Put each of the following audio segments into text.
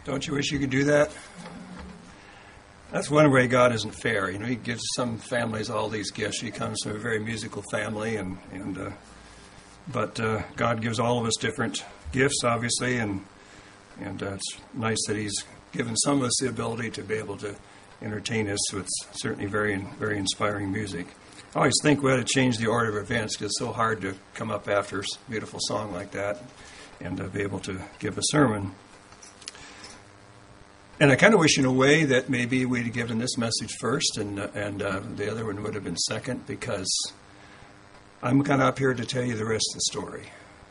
Don't you wish you could do that? That's one way God isn't fair. You know, He gives some families all these gifts. He comes from a very musical family, but God gives all of us different gifts, obviously, and it's nice that He's given some of us the ability to be able to entertain us with certainly very, very inspiring music. I always think we ought to change the order of events because it's so hard to come up after a beautiful song like that and be able to give a sermon. And I kind of wish in a way that maybe we'd have given this message first and the other one would have been second, because I'm kind of up here to tell you the rest of the story.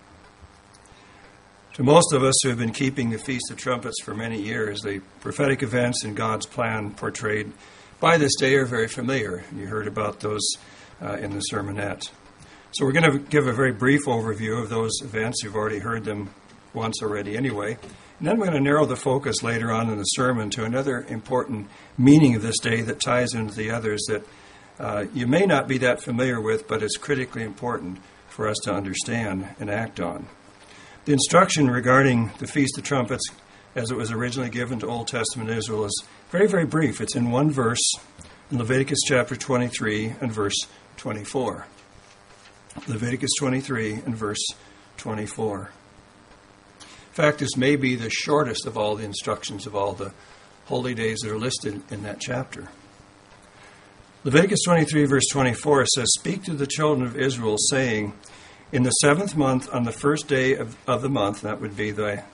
To most of us who have been keeping the Feast of Trumpets for many years, the prophetic events in God's plan portrayed by this day are very familiar. You heard about those in the sermonette. So we're going to give a very brief overview of those events. You've already heard them once already anyway. And then we're going to narrow the focus later on in the sermon to another important meaning of this day that ties into the others that you may not be that familiar with, but is critically important for us to understand and act on. The instruction regarding the Feast of Trumpets, as it was originally given to Old Testament Israel, is very, very brief. It's in one verse in Leviticus chapter 23 and verse 24. Leviticus 23 and verse 24. In fact, this may be the shortest of all the instructions of all the holy days that are listed in that chapter. Leviticus 23, verse 24 says, "Speak to the children of Israel, saying, in the 7th month, on the first day of the month," that would be the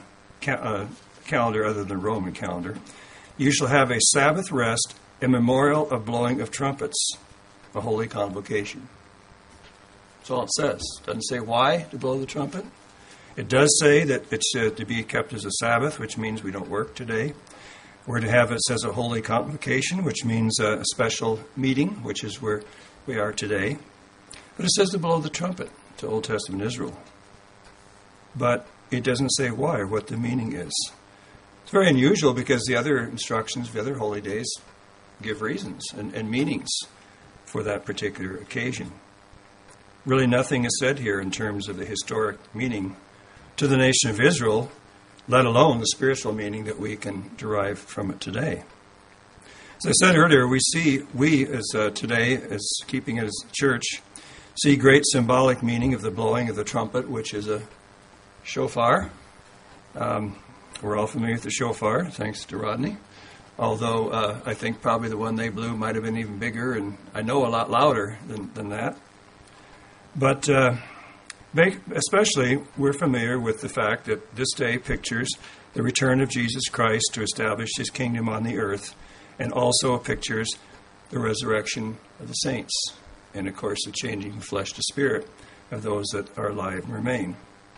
calendar other than Roman calendar, "you shall have a Sabbath rest, a memorial of blowing of trumpets, a holy convocation." That's all it says. It doesn't say why to blow the trumpet. It does say that it's to be kept as a Sabbath, which means we don't work today. We're to have it as a holy convocation, which means a special meeting, which is where we are today. But it says to blow the trumpet to Old Testament Israel. But it doesn't say why or what the meaning is. It's very unusual because the other instructions, the other holy days, give reasons and meanings for that particular occasion. Really nothing is said here in terms of the historic meaning to the nation of Israel, let alone the spiritual meaning that we can derive from it today. As I said earlier, we as today, as keeping it as a church, see great symbolic meaning of the blowing of the trumpet, which is a shofar. We're all familiar with the shofar, thanks to Rodney. Although I think probably the one they blew might have been even bigger, and I know a lot louder than that. But especially, we're familiar with the fact that this day pictures the return of Jesus Christ to establish His kingdom on the earth, and also pictures the resurrection of the saints, and of course the changing from flesh to spirit of those that are alive and remain.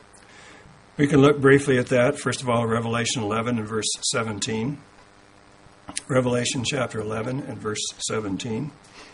We can look briefly at that. First of all, Revelation 11 and verse 17. Revelation chapter 11 and verse 17.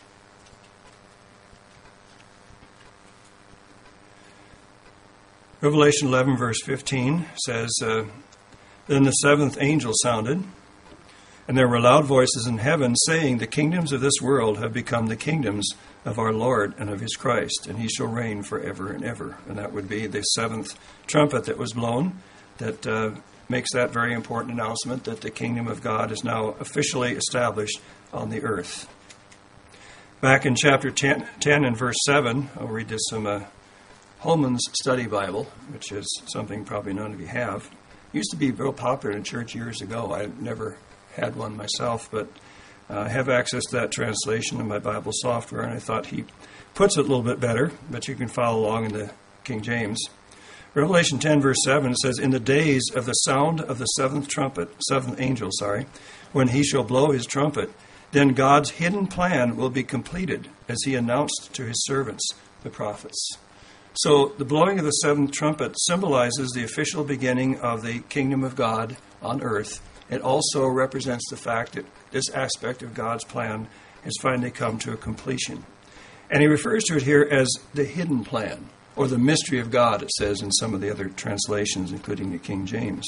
Revelation 11 verse 15 says, "Then the 7th angel sounded, and there were loud voices in heaven saying, the kingdoms of this world have become the kingdoms of our Lord and of His Christ, and He shall reign forever and ever." And that would be the 7th trumpet that was blown that makes that very important announcement that the kingdom of God is now officially established on the earth. Back in chapter 10 and verse 7, I'll read this from Holman's Study Bible, which is something probably none of you have. It used to be real popular in church years ago. I never had one myself, but I have access to that translation in my Bible software, and I thought he puts it a little bit better, but you can follow along in the King James. Revelation 10, verse 7 says, "In the days of the sound of the 7th angel, when he shall blow his trumpet, then God's hidden plan will be completed, as He announced to His servants, the prophets." So the blowing of the 7th trumpet symbolizes the official beginning of the kingdom of God on earth. It also represents the fact that this aspect of God's plan has finally come to a completion. And he refers to it here as the hidden plan, or the mystery of God, it says in some of the other translations, including the King James.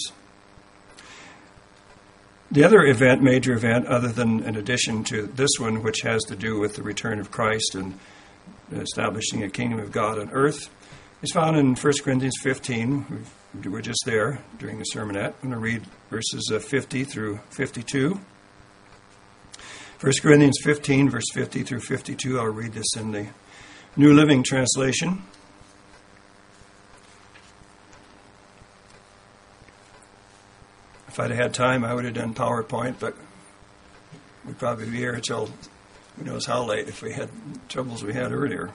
The other event, major event, other than in addition to this one, which has to do with the return of Christ and establishing a kingdom of God on earth, is found in 1 Corinthians 15. We've we're just there during the sermonette. I'm going to read verses 50 through 52. 1 Corinthians 15, verse 50 through 52. I'll read this in the New Living Translation. If I'd had time, I would have done PowerPoint, but we'd probably be here until who knows how late if we had troubles we had earlier.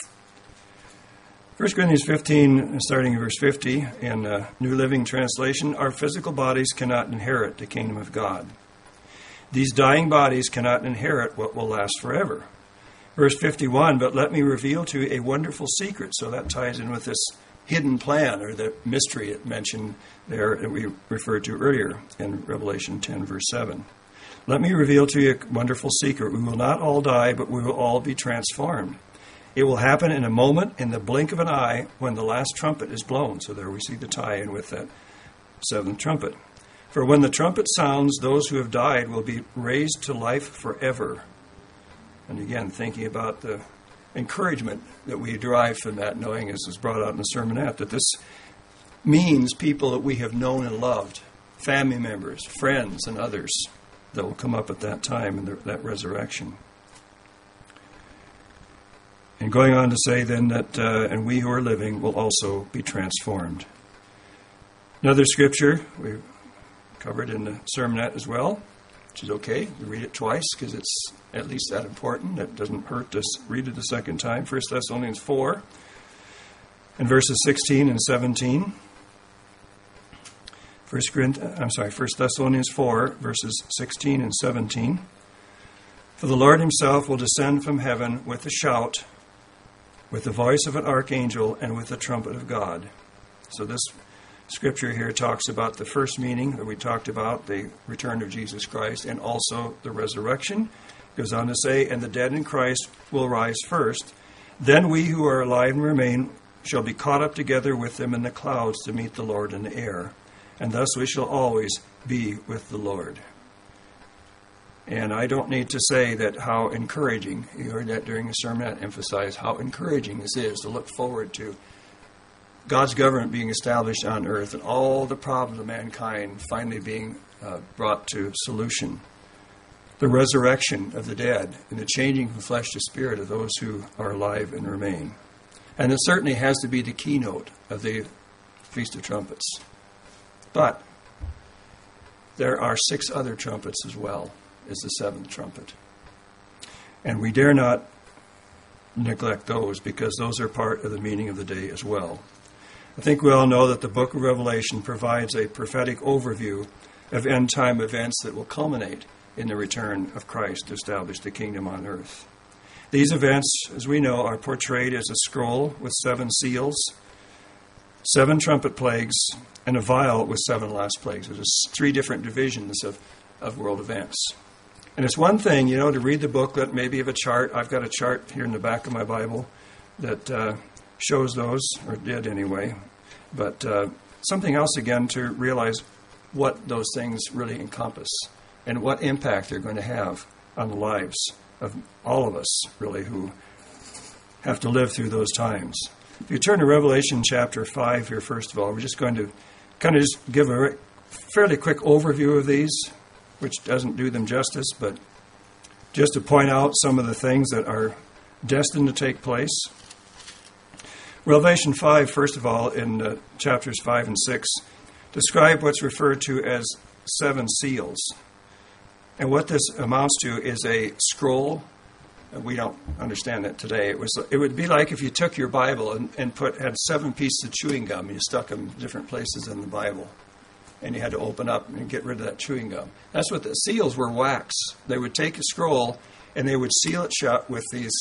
1 Corinthians 15, starting in verse 50, in New Living Translation, our physical bodies cannot inherit the kingdom of God. These dying bodies cannot inherit what will last forever. Verse 51, but let me reveal to you a wonderful secret. So that ties in with this hidden plan, or the mystery it mentioned there that we referred to earlier in Revelation 10, verse 7. Let me reveal to you a wonderful secret. We will not all die, but we will all be transformed. It will happen in a moment, in the blink of an eye, when the last trumpet is blown. So there we see the tie-in with that seventh trumpet. For when the trumpet sounds, those who have died will be raised to life forever. And again, thinking about the encouragement that we derive from that, knowing, as was brought out in the sermonette, that this means people that we have known and loved, family members, friends, and others that will come up at that time in that resurrection. And going on to say then that, and we who are living will also be transformed. Another scripture we covered in the sermonette as well, which is okay. We read it twice because it's at least that important. It doesn't hurt to read it a second time. 1 Thessalonians 4 and verses 16 and 17. 1 Thessalonians 4, verses 16 and 17. For the Lord himself will descend from heaven with a shout, with the voice of an archangel, and with the trumpet of God. So this scripture here talks about the first meaning that we talked about, the return of Jesus Christ, and also the resurrection. It goes on to say, and the dead in Christ will rise first. Then we who are alive and remain shall be caught up together with them in the clouds to meet the Lord in the air. And thus we shall always be with the Lord. And I don't need to say that how encouraging, you heard that during the sermon, I emphasize how encouraging this is to look forward to God's government being established on earth and all the problems of mankind finally being brought to solution. The resurrection of the dead and the changing from flesh to spirit of those who are alive and remain. And it certainly has to be the keynote of the Feast of Trumpets. But there are 6 other trumpets as well as the 7th trumpet. And we dare not neglect those because those are part of the meaning of the day as well. I think we all know that the book of Revelation provides a prophetic overview of end-time events that will culminate in the return of Christ to establish the kingdom on earth. These events, as we know, are portrayed as a scroll with 7 seals, 7 trumpet plagues, and a vial with 7 last plagues. There's 3 different divisions of world events. And it's one thing, to read the booklet, maybe have a chart. I've got a chart here in the back of my Bible that shows those, or did anyway. But something else, again, to realize what those things really encompass and what impact they're going to have on the lives of all of us, really, who have to live through those times. If you turn to Revelation chapter 5 here, first of all, we're just going to kind of just give a fairly quick overview of these, which doesn't do them justice, but just to point out some of the things that are destined to take place. Revelation 5, first of all, in chapters 5 and 6, describe what's referred to as 7 seals. And what this amounts to is a scroll. We don't understand that today. It would be like if you took your Bible and had 7 pieces of chewing gum and you stuck them in different places in the Bible. And you had to open up and get rid of that chewing gum. That's what the seals were, wax. They would take a scroll and they would seal it shut with these,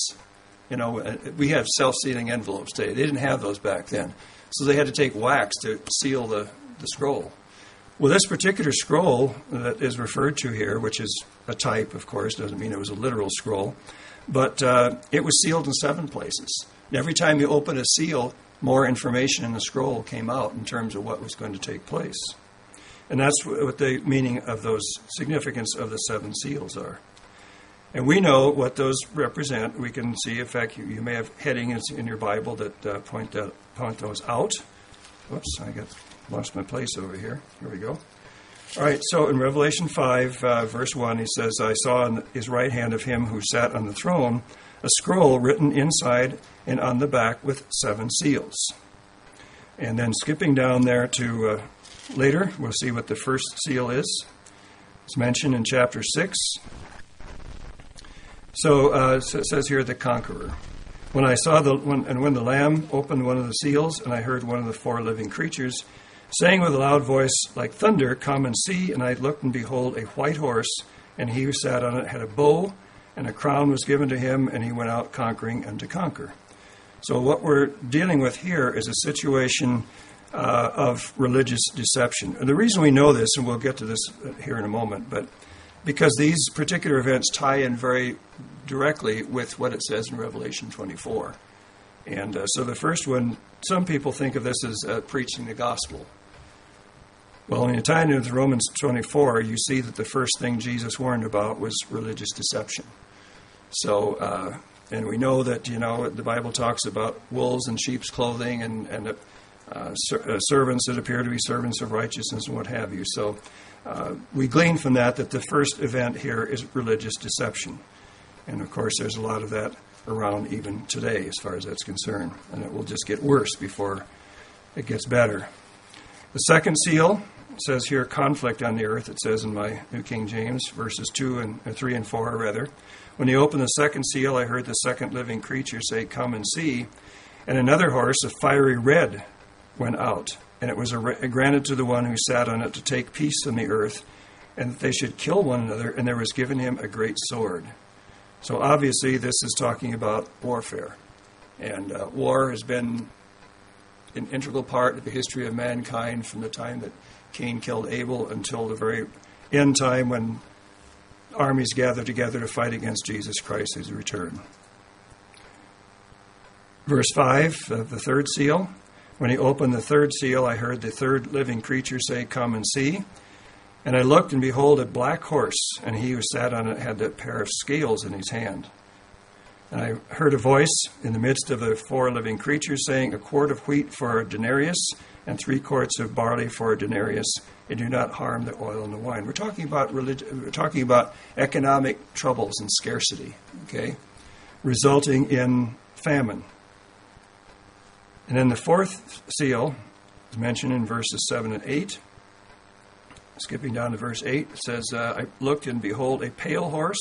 we have self-sealing envelopes today. They didn't have those back then. So they had to take wax to seal the scroll. Well, this particular scroll that is referred to here, which is a type, of course, doesn't mean it was a literal scroll, but it was sealed in 7 places. And every time you open a seal, more information in the scroll came out in terms of what was going to take place. And that's what the meaning of those significance of the 7 seals are. And we know what those represent. We can see, in fact, you may have headings in your Bible that point those out. Whoops, I got lost my place over here. Here we go. All right, so in Revelation 5, verse 1, he says, I saw in his right hand of him who sat on the throne a scroll written inside and on the back with 7 seals. And then skipping down there to later, we'll see what the first seal is. It's mentioned in chapter 6. So it says here, the conqueror. When I saw when the Lamb opened one of the seals, and I heard one of the 4 living creatures saying with a loud voice like thunder, come and see. And I looked, and behold, a white horse, and he who sat on it had a bow, and a crown was given to him, and he went out conquering and to conquer. So what we're dealing with here is a situation of religious deception. And the reason we know this, and we'll get to this here in a moment, but because these particular events tie in very directly with what it says in Revelation 24. And so the first one, some people think of this as preaching the gospel. Well, when you tie it into Romans 24, you see that the first thing Jesus warned about was religious deception. So, and we know that, the Bible talks about wolves in sheep's clothing and servants that appear to be servants of righteousness and what have you. So we glean from that the first event here is religious deception. And, of course, there's a lot of that around even today as far as that's concerned. And it will just get worse before it gets better. The second seal says here, conflict on the earth. It says in my New King James, verses 3 and 4, rather. When he opened the second seal, I heard the second living creature say, come and see. And another horse, a fiery red, went out. And it was granted to the one who sat on it to take peace on the earth, and that they should kill one another, and there was given him a great sword. So obviously this is talking about warfare. And war has been an integral part of the history of mankind from the time that Cain killed Abel until the very end time when armies gather together to fight against Jesus Christ as he returned. Verse 5 of the third seal. When he opened the third seal, I heard the third living creature say, come and see. And I looked, and behold, a black horse, and he who sat on it had a pair of scales in his hand. And I heard a voice in the midst of the 4 living creatures saying, a quart of wheat for a denarius, and 3 quarts of barley for a denarius, and do not harm the oil and the wine. We're talking about religion. We're talking about economic troubles and scarcity, okay, resulting in famine. And then the fourth seal is mentioned in verses 7 and 8. Skipping down to verse 8, it says, I looked, and behold, a pale horse,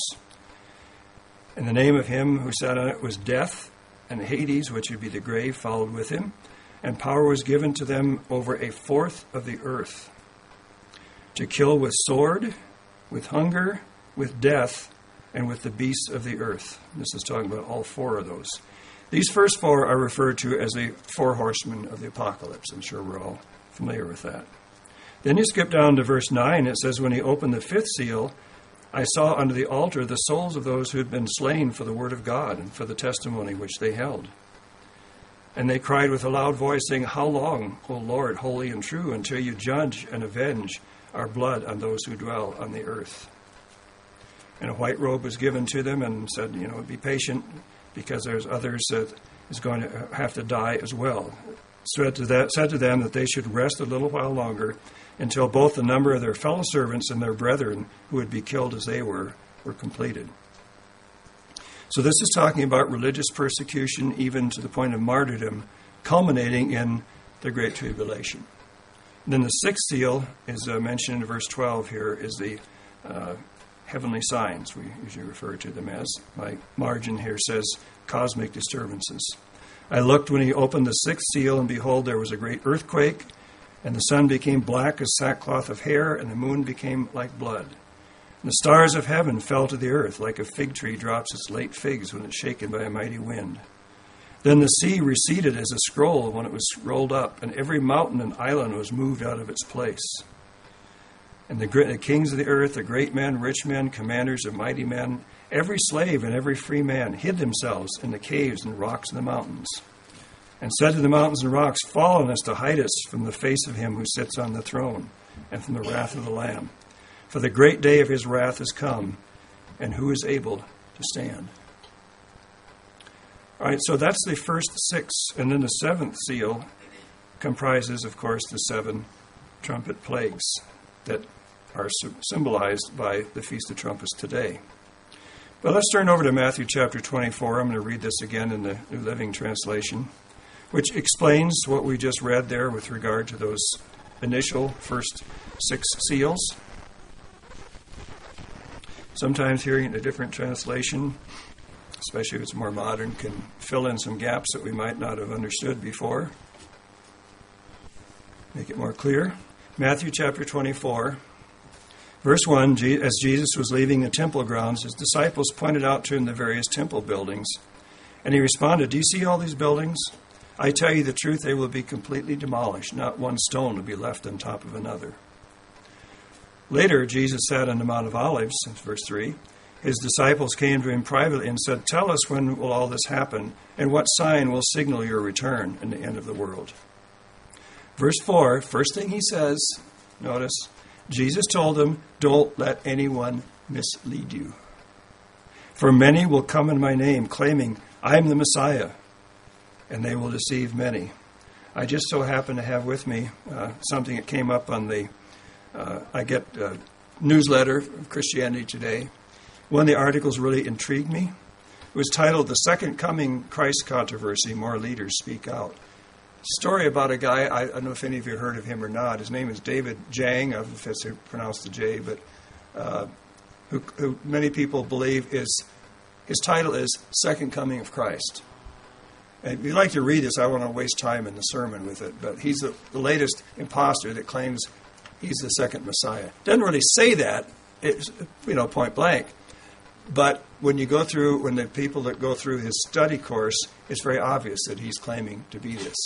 and the name of him who sat on it was Death, and Hades, which would be the grave, followed with him. And power was given to them over 1/4 of the earth, to kill with sword, with hunger, with death, and with the beasts of the earth. This is talking about all 4 of those. These first 4 are referred to as the 4 horsemen of the apocalypse. I'm sure we're all familiar with that. Then you skip down to verse 9. It says, when he opened the 5th seal, I saw under the altar the souls of those who had been slain for the word of God and for the testimony which they held. And they cried with a loud voice, saying, how long, O Lord, holy and true, until you judge and avenge our blood on those who dwell on the earth? And a white robe was given to them, and said, be patient, because there's others that is going to have to die as well. Said to them that they should rest a little while longer, until both the number of their fellow servants and their brethren who would be killed as they were completed. So this is talking about religious persecution, even to the point of martyrdom, culminating in the Great Tribulation. And then the 6th seal is mentioned in verse 12 here, is the heavenly signs. We usually refer to them as. My margin here says cosmic disturbances. I looked when he opened the 6th seal, and behold, there was a great earthquake, and the sun became black as sackcloth of hair, and the moon became like blood. And the stars of heaven fell to the earth, like a fig tree drops its late figs when it's shaken by a mighty wind. Then the sea receded as a scroll when it was rolled up, and every mountain and island was moved out of its place. And the kings of the earth, the great men, rich men, commanders of mighty men, every slave and every free man hid themselves in the caves and rocks and the mountains, and said to the mountains and rocks, fall on us to hide us from the face of him who sits on the throne, and from the wrath of the Lamb. For the great day of his wrath has come, and who is able to stand? All right, so that's the first 6, and then the 7th seal comprises, of course, the 7 trumpet plagues that are symbolized by the Feast of Trumpets today. But let's turn over to Matthew chapter 24. I'm going to read this again in the New Living Translation, which explains what we just read there with regard to those initial first 6 seals. Sometimes hearing a different translation, especially if it's more modern, can fill in some gaps that we might not have understood before. Make it more clear. Matthew chapter 24, verse 1, as Jesus was leaving the temple grounds, his disciples pointed out to him the various temple buildings. And he responded, "Do you see all these buildings? I tell you the truth, they will be completely demolished. Not one stone will be left on top of another." Later, Jesus sat on the Mount of Olives, verse 3. His disciples came to him privately and said, "Tell us, when will all this happen, and what sign will signal your return in the end of the world?" Verse 4, first thing he says, notice, Jesus told them, "Don't let anyone mislead you. For many will come in my name, claiming, 'I am the Messiah,' and they will deceive many." I just so happen to have with me something that came up on the, I get a newsletter of Christianity Today. One of the articles really intrigued me. It was titled, "The Second Coming Christ Controversy, More Leaders Speak Out." Story about a guy, I don't know if any of you heard of him or not. His name is David Jang, I don't know if that's pronounced the J, but who many people believe is, his title is Second Coming of Christ. And if you'd like to read this, I won't waste time in the sermon with it, but he's the latest imposter that claims he's the second Messiah. Doesn't really say that, it's, point blank. But when the people that go through his study course, it's very obvious that he's claiming to be this.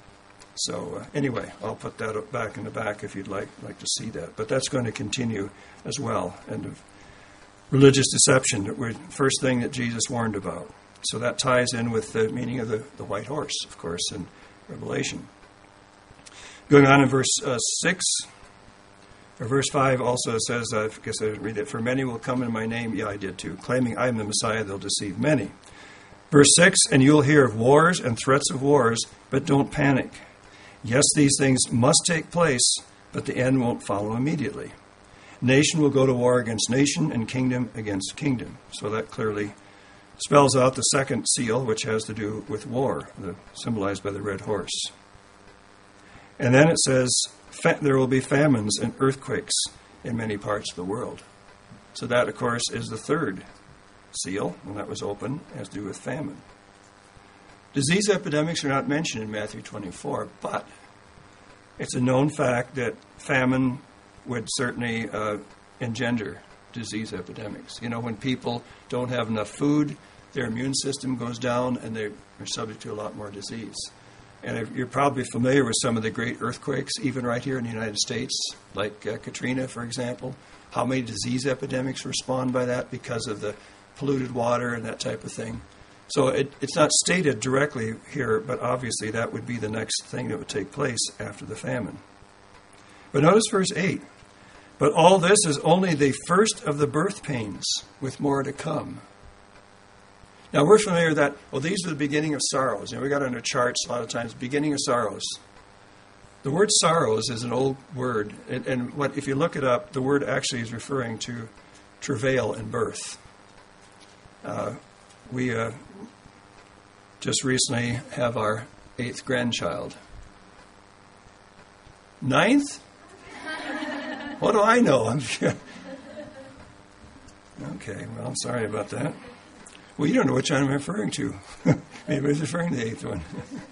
So anyway, I'll put that back in the back if you'd like to see that. But that's going to continue as well. And religious deception, the first thing that Jesus warned about. So that ties in with the meaning of the white horse, of course, in Revelation. Going on in verse 6, or verse 5 also says, I guess I didn't read it, "For many will come in my name," yeah, I did too, "claiming I am the Messiah, they'll deceive many." Verse 6, "And you'll hear of wars and threats of wars, but don't panic. Yes, these things must take place, but the end won't follow immediately. Nation will go to war against nation and kingdom against kingdom." So that clearly spells out the second seal, which has to do with war, symbolized by the red horse. And then it says, there will be famines and earthquakes in many parts of the world. So that, of course, is the third seal, when that was open, has to do with famine. Disease epidemics are not mentioned in Matthew 24, but it's a known fact that famine would certainly engender disease epidemics. When people don't have enough food, their immune system goes down, and they're subject to a lot more disease. And you're probably familiar with some of the great earthquakes, even right here in the United States, like Katrina, for example. How many disease epidemics were spawned by that because of the polluted water and that type of thing. So it's not stated directly here, but obviously that would be the next thing that would take place after the famine. But notice verse 8. "But all this is only the first of the birth pains, with more to come." Now we're familiar with that, these are the beginning of sorrows. We got on our charts a lot of times, beginning of sorrows. The word sorrows is an old word, and if you look it up, the word actually is referring to travail and birth. We just recently have our 8th grandchild. 9th? What do I know? Okay, well, I'm sorry about that. Well, you don't know which one I'm referring to. Maybe I was referring to the 8th one.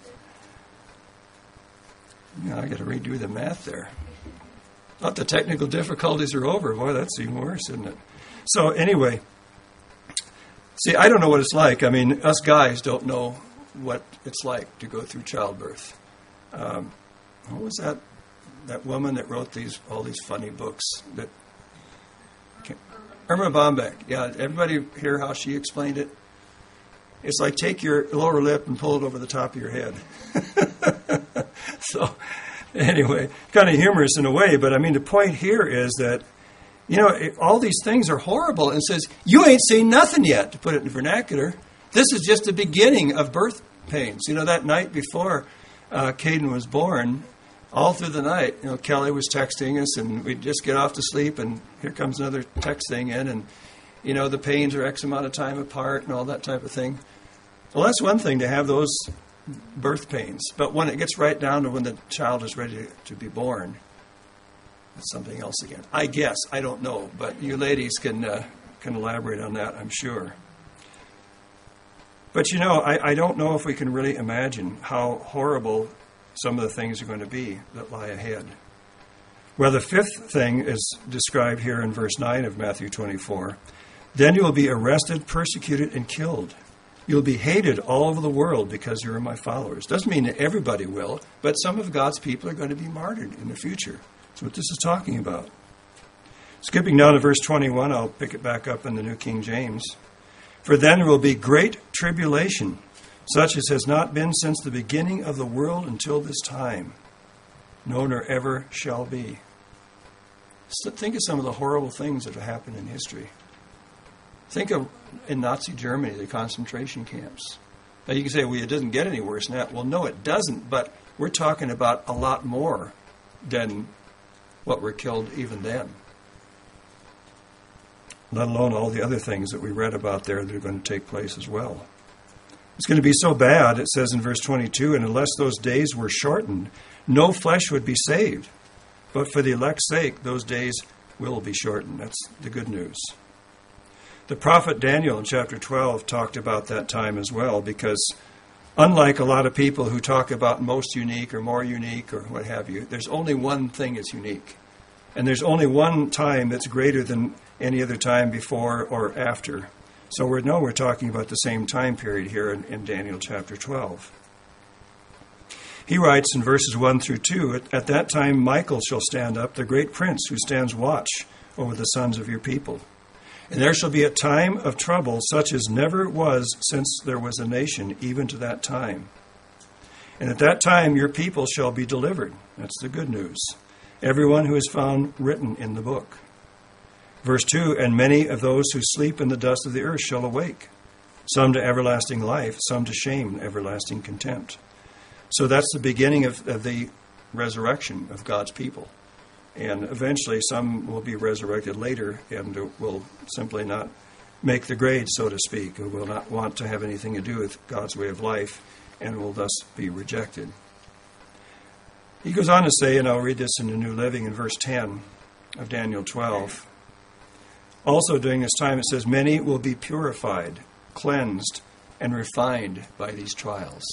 I got to redo the math there. Thought the technical difficulties are over. Boy, that's even worse, isn't it? So anyway, see, I don't know what it's like. Us guys don't know what it's like to go through childbirth. What was that woman that wrote all these funny books? Irma Bombeck. Yeah, everybody hear how she explained it? It's like take your lower lip and pull it over the top of your head. So, anyway, kind of humorous in a way, but the point here is that, all these things are horrible, and it says, you ain't seen nothing yet, to put it in vernacular. This is just the beginning of birth pains. That night before Caden was born, all through the night, Kelly was texting us, and we'd just get off to sleep, and here comes another text thing in, and, the pains are X amount of time apart and all that type of thing. Well, that's one thing to have those birth pains, but when it gets right down to when the child is ready to be born, it's something else again. I guess. I don't know, but you ladies can elaborate on that, I'm sure. But, I don't know if we can really imagine how horrible some of the things are going to be that lie ahead. Well, the fifth thing is described here in verse 9 of Matthew 24. Then you will be arrested, persecuted, and killed. You'll be hated all over the world because you are my followers. Doesn't mean that everybody will, but some of God's people are going to be martyred in the future. That's what this is talking about. Skipping down to verse 21, I'll pick it back up in the New King James. For then there will be great tribulation, such as has not been since the beginning of the world until this time, no, nor ever shall be. So think of some of the horrible things that have happened in history. Think of in Nazi Germany, the concentration camps. Now you can say, well, it doesn't get any worse than that. Well, no, it doesn't, but we're talking about a lot more than what were killed even then. Let alone all the other things that we read about there that are going to take place as well. It's going to be so bad, it says in verse 22, and unless those days were shortened, no flesh would be saved. But for the elect's sake, those days will be shortened. That's the good news. The prophet Daniel in chapter 12 talked about that time as well, because unlike a lot of people who talk about most unique or more unique or what have you, there's only one thing that's unique. And there's only one time that's greater than any other time before or after. So we're talking about the same time period here in Daniel chapter 12. He writes in verses 1 through 2, At that time Michael shall stand up, the great prince who stands watch over the sons of your people. And there shall be a time of trouble such as never was since there was a nation, even to that time. And at that time your people shall be delivered. That's the good news. Everyone who is found written in the book. Verse 2, And many of those who sleep in the dust of the earth shall awake, some to everlasting life, some to shame and everlasting contempt. So that's the beginning of the resurrection of God's people. And eventually some will be resurrected later and will simply not make the grade, so to speak, who will not want to have anything to do with God's way of life and will thus be rejected. He goes on to say, and I'll read this in the New Living in verse 10 of Daniel 12. Also during this time it says, Many will be purified, cleansed, and refined by these trials.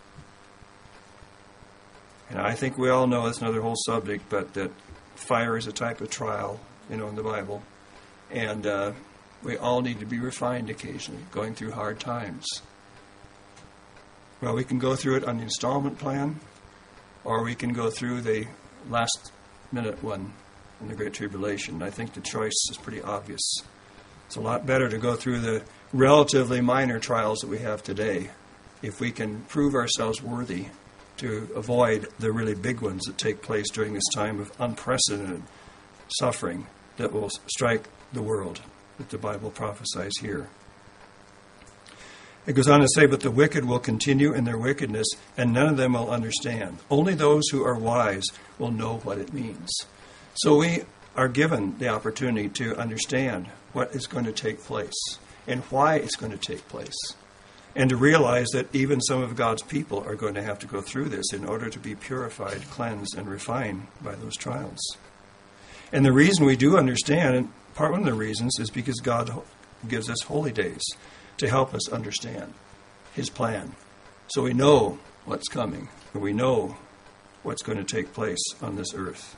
And I think we all know that's another whole subject, but that fire is a type of trial, in the Bible. And we all need to be refined occasionally, going through hard times. Well, we can go through it on the installment plan, or we can go through the last minute one in the Great Tribulation. I think the choice is pretty obvious. It's a lot better to go through the relatively minor trials that we have today if we can prove ourselves worthy to avoid the really big ones that take place during this time of unprecedented suffering that will strike the world that the Bible prophesies here. It goes on to say, But the wicked will continue in their wickedness, and none of them will understand. Only those who are wise will know what it means. So we are given the opportunity to understand what is going to take place and why it's going to take place. And to realize that even some of God's people are going to have to go through this in order to be purified, cleansed, and refined by those trials. And the reason we do understand, and one of the reasons, is because God gives us holy days to help us understand His plan. So we know what's coming, and we know what's going to take place on this earth.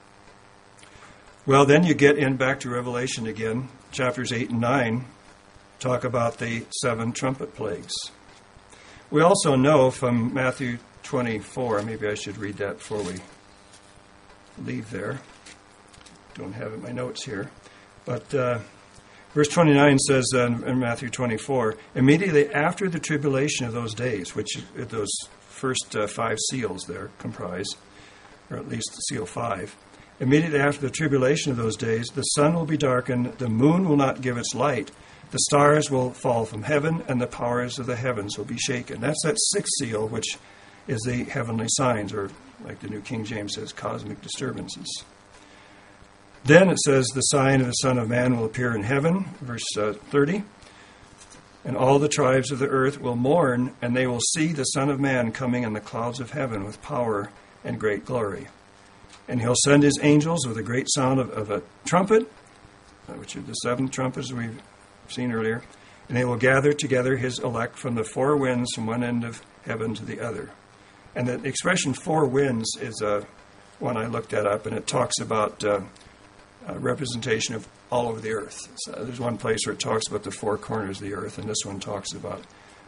Well, then you get in back to Revelation again, chapters 8 and 9. Talk about the 7 trumpet plagues. We also know from Matthew 24, maybe I should read that before we leave there. Don't have it in my notes here. But verse 29 says in Matthew 24, Immediately after the tribulation of those days, which those first 5 seals there comprise, or at least seal 5, immediately after the tribulation of those days, the sun will be darkened, the moon will not give its light, the stars will fall from heaven, and the powers of the heavens will be shaken. That's that 6th seal, which is the heavenly signs, or like the New King James says, cosmic disturbances. Then it says, the sign of the Son of Man will appear in heaven, verse 30. And all the tribes of the earth will mourn, and they will see the Son of Man coming in the clouds of heaven with power and great glory. And he'll send his angels with a great sound of a trumpet, which are the seventh trumpets we've seen earlier, and they will gather together his elect from the four winds from one end of heaven to the other. And the expression four winds is one I looked that up, and it talks about representation of all over the earth. So there's one place where it talks about the four corners of the earth, and this one talks about,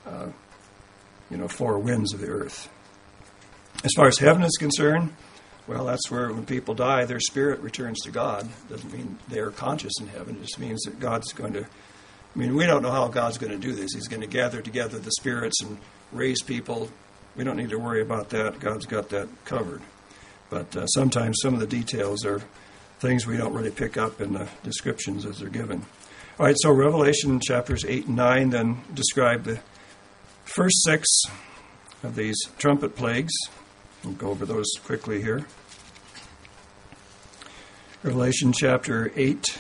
four winds of the earth. As far as heaven is concerned, well, that's where when people die, their spirit returns to God. Doesn't mean they're conscious in heaven. It just means that God's going to, we don't know how God's going to do this. He's going to gather together the spirits and raise people. We don't need to worry about that. God's got that covered. But sometimes some of the details are things we don't really pick up in the descriptions as they're given. All right, so Revelation chapters 8 and 9 then describe the first 6 of these trumpet plagues. We'll go over those quickly here. Revelation chapter 8.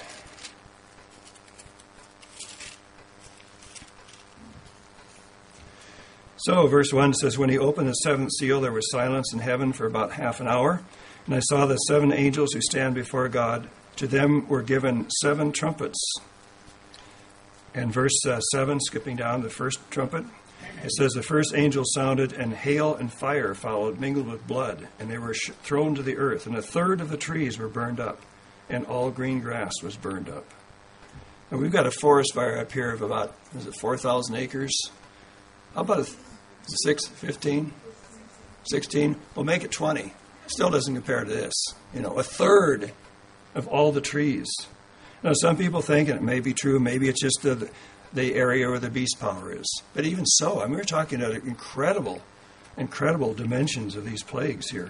So, verse 1 says, when he opened the seventh seal, there was silence in heaven for about half an hour. And I saw the 7 angels who stand before God. To them were given 7 trumpets. And verse 7, skipping down the first trumpet, it says, the first angel sounded, and hail and fire followed, mingled with blood, and they were thrown to the earth. And 1/3 of the trees were burned up, and all green grass was burned up. And we've got a forest fire up here of about, 4,000 acres? How about 15? 16? We'll make it 20. Still doesn't compare to this. 1/3 of all the trees. Now, some people think, and it may be true, maybe it's just the area where the beast power is. But even so, we're talking about incredible dimensions of these plagues here.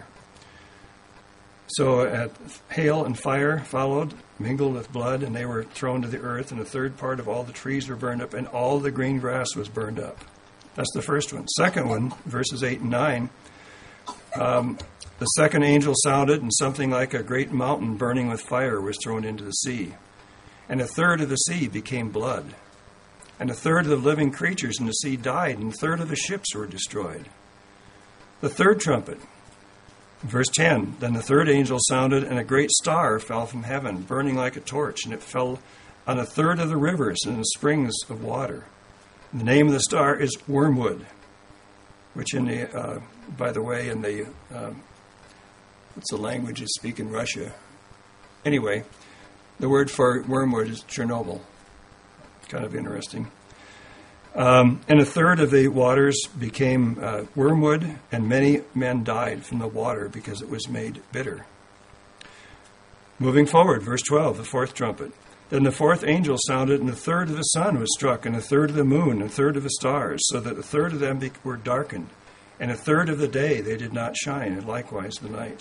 So hail and fire followed, mingled with blood, and they were thrown to the earth, and 1/3 part of all the trees were burned up, and all the green grass was burned up. That's the first one. Second one, verses 8 and 9, the second angel sounded, and something like a great mountain burning with fire was thrown into the sea. And 1/3 of the sea became blood. And 1/3 of the living creatures in the sea died, and 1/3 of the ships were destroyed. The third trumpet, verse 10, then the third angel sounded, and a great star fell from heaven, burning like a torch, and it fell on 1/3 of the rivers and the springs of water. And the name of the star is Wormwood, which by the way, what's the language you speak in Russia? Anyway, the word for wormwood is Chernobyl. Kind of interesting. And 1/3 of the waters became wormwood, and many men died from the water because it was made bitter. Moving forward, verse 12, the fourth trumpet. Then the fourth angel sounded, and 1/3 of the sun was struck, and 1/3 of the moon, and 1/3 of the stars, so that 1/3 of them were darkened, and 1/3 of the day they did not shine, and likewise the night.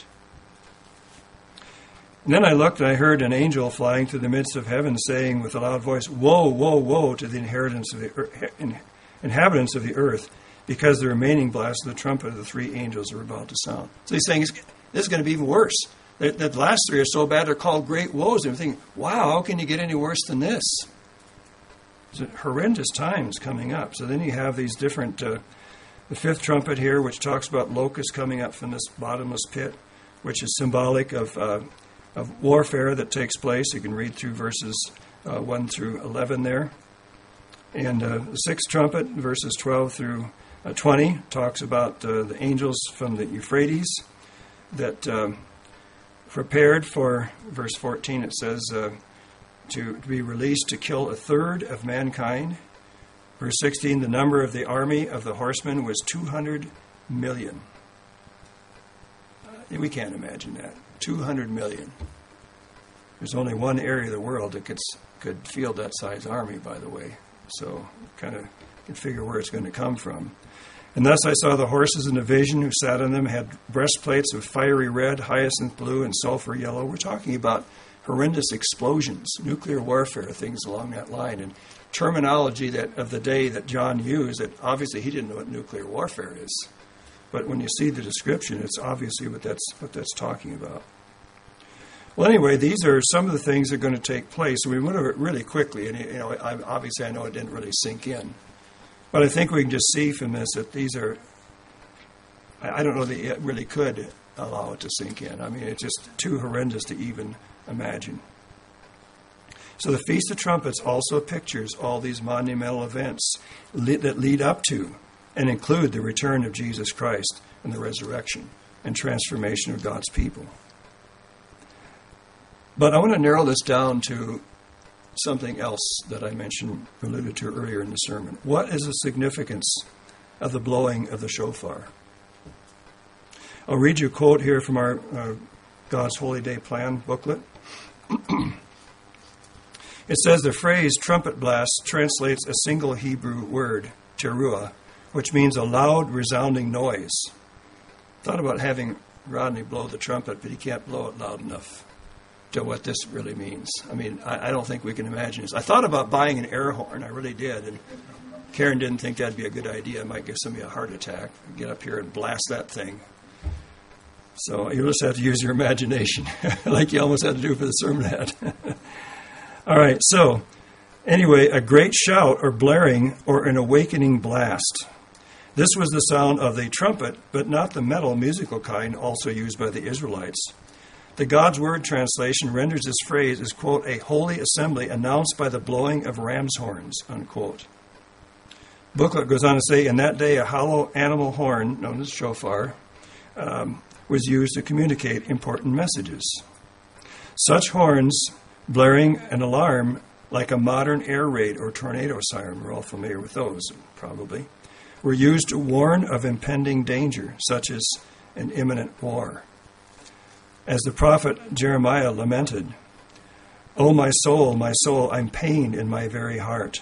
And then I looked, and I heard an angel flying through the midst of heaven, saying with a loud voice, "Woe, woe, woe to the inhabitants of the earth, because the remaining blast of the trumpet of the 3 angels are about to sound." So he's saying this is going to be even worse. The last 3 are so bad they're called great woes. And I'm thinking, wow, how can you get any worse than this? It's horrendous times coming up. So then you have these different, the 5th trumpet here, which talks about locusts coming up from this bottomless pit, which is symbolic of warfare that takes place. You can read through verses 1 through 11 there. And the 6th trumpet, verses 12 through 20, talks about the angels from the Euphrates that prepared for, verse 14, it says, to be released to kill 1/3 of mankind. Verse 16, the number of the army of the horsemen was 200 million. We can't imagine that. 200 million. There's only one area of the world that could field that size army, by the way. So kind of can figure where it's going to come from. And thus I saw the horses in a vision who sat on them had breastplates of fiery red, hyacinth blue, and sulfur yellow. We're talking about horrendous explosions, nuclear warfare, things along that line. And terminology that of the day that John used, that obviously he didn't know what nuclear warfare is. But when you see the description, it's obviously what that's talking about. Well, anyway, these are some of the things that are going to take place. We went over it really quickly, and obviously I know it didn't really sink in. But I think we can just see from this that these are, I don't know that it really could allow it to sink in. I mean, it's just too horrendous to even imagine. So the Feast of Trumpets also pictures all these monumental events that lead up to and include the return of Jesus Christ and the resurrection and transformation of God's people. But I want to narrow this down to something else that I alluded to earlier in the sermon. What is the significance of the blowing of the shofar? I'll read you a quote here from our God's Holy Day Plan booklet. It says the phrase trumpet blast translates a single Hebrew word, teruah, which means a loud, resounding noise. Thought about having Rodney blow the trumpet, but he can't blow it loud enough to what this really means. I mean, I don't think we can imagine this. I thought about buying an air horn. I really did. And Karen didn't think that'd be a good idea. It might give somebody a heart attack. Get up here and blast that thing. So you just have to use your imagination, like you almost had to do for the sermon hat. All right, so anyway, a great shout or blaring or an awakening blast. This was the sound of the trumpet, but not the metal musical kind also used by the Israelites. The God's Word translation renders this phrase as, quote, a holy assembly announced by the blowing of ram's horns, unquote. Booklet goes on to say, in that day, a hollow animal horn, known as shofar, was used to communicate important messages. Such horns, blaring an alarm like a modern air raid or tornado siren, we're all familiar with those, probably, were used to warn of impending danger, such as an imminent war. As the prophet Jeremiah lamented, "O my soul, I'm pained in my very heart.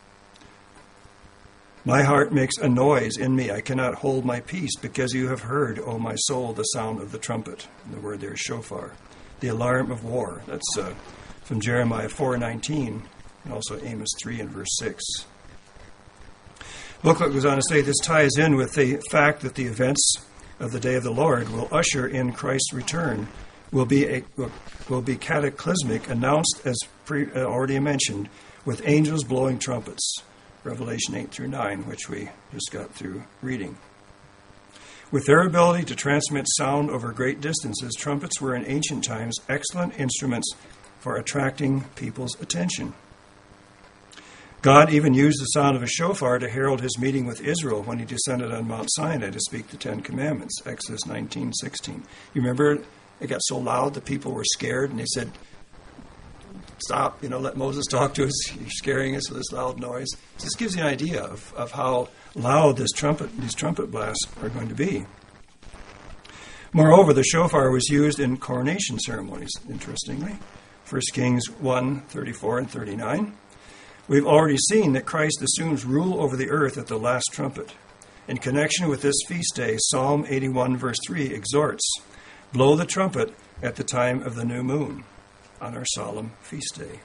My heart makes a noise in me. I cannot hold my peace because you have heard, O my soul, the sound of the trumpet." And the word there is shofar, the alarm of war. That's from Jeremiah 4:19 and also Amos 3 and verse 6. Booklet goes on to say this ties in with the fact that the events of the day of the Lord will usher in Christ's return, will be cataclysmic, announced as already mentioned, with angels blowing trumpets. Revelation 8 through 9, which we just got through reading. With their ability to transmit sound over great distances, trumpets were in ancient times excellent instruments for attracting people's attention. God even used the sound of a shofar to herald his meeting with Israel when he descended on Mount Sinai to speak the Ten Commandments, Exodus 19:16. You remember it got so loud that people were scared and they said, "Stop, let Moses talk to us. You're scaring us with this loud noise." This gives you an idea of how loud these trumpet blasts are going to be. Moreover, the shofar was used in coronation ceremonies, interestingly. 1 Kings 1:34 and 39. We've already seen that Christ assumes rule over the earth at the last trumpet. In connection with this feast day, Psalm 81 verse 3 exhorts, "Blow the trumpet at the time of the new moon," on our solemn feast day.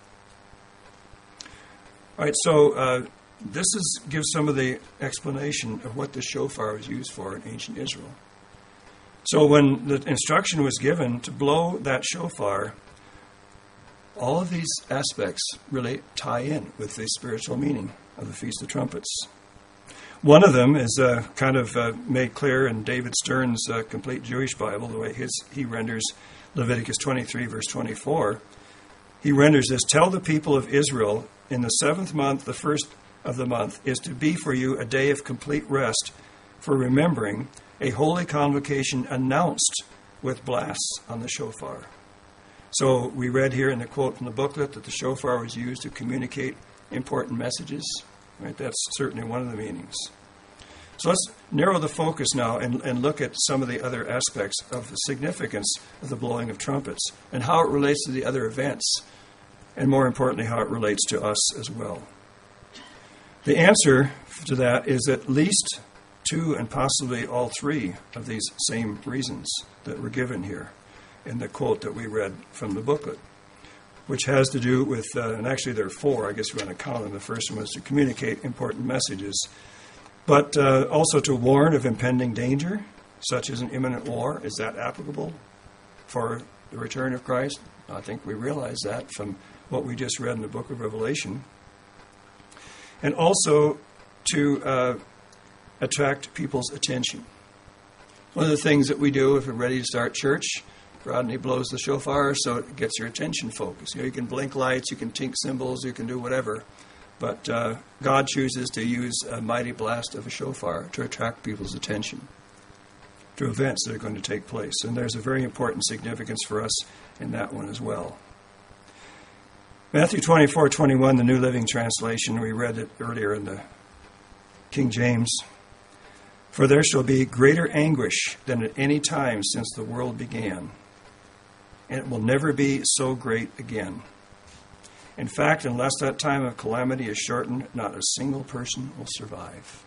All right, so this gives some of the explanation of what the shofar was used for in ancient Israel. So when the instruction was given to blow that shofar, all of these aspects really tie in with the spiritual meaning of the Feast of Trumpets. One of them is kind of made clear in David Stern's Complete Jewish Bible, the way he renders Leviticus 23, verse 24. He renders this, "Tell the people of Israel, in the 7th month, the first of the month, is to be for you a day of complete rest, for remembering a holy convocation announced with blasts on the shofar." So we read here in the quote from the booklet that the shofar was used to communicate important messages. Right? That's certainly one of the meanings. So let's narrow the focus now and look at some of the other aspects of the significance of the blowing of trumpets and how it relates to the other events, and more importantly, how it relates to us as well. The answer to that is at least 2 and possibly all 3 of these same reasons that were given here in the quote that we read from the booklet, which has to do with, and actually there are 4, I guess we're going to count them. The first one was to communicate important messages, but also to warn of impending danger, such as an imminent war. Is that applicable for the return of Christ? I think we realize that from what we just read in the book of Revelation. And also to attract people's attention. One of the things that we do if we're ready to start church, Rodney blows the shofar so it gets your attention focused. You can blink lights, you can tink cymbals, you can do whatever. But God chooses to use a mighty blast of a shofar to attract people's attention to events that are going to take place. And there's a very important significance for us in that one as well. Matthew 24:21, the New Living Translation, we read it earlier in the King James. For there shall be greater anguish than at any time since the world began, and it will never be so great again. In fact, unless that time of calamity is shortened, not a single person will survive.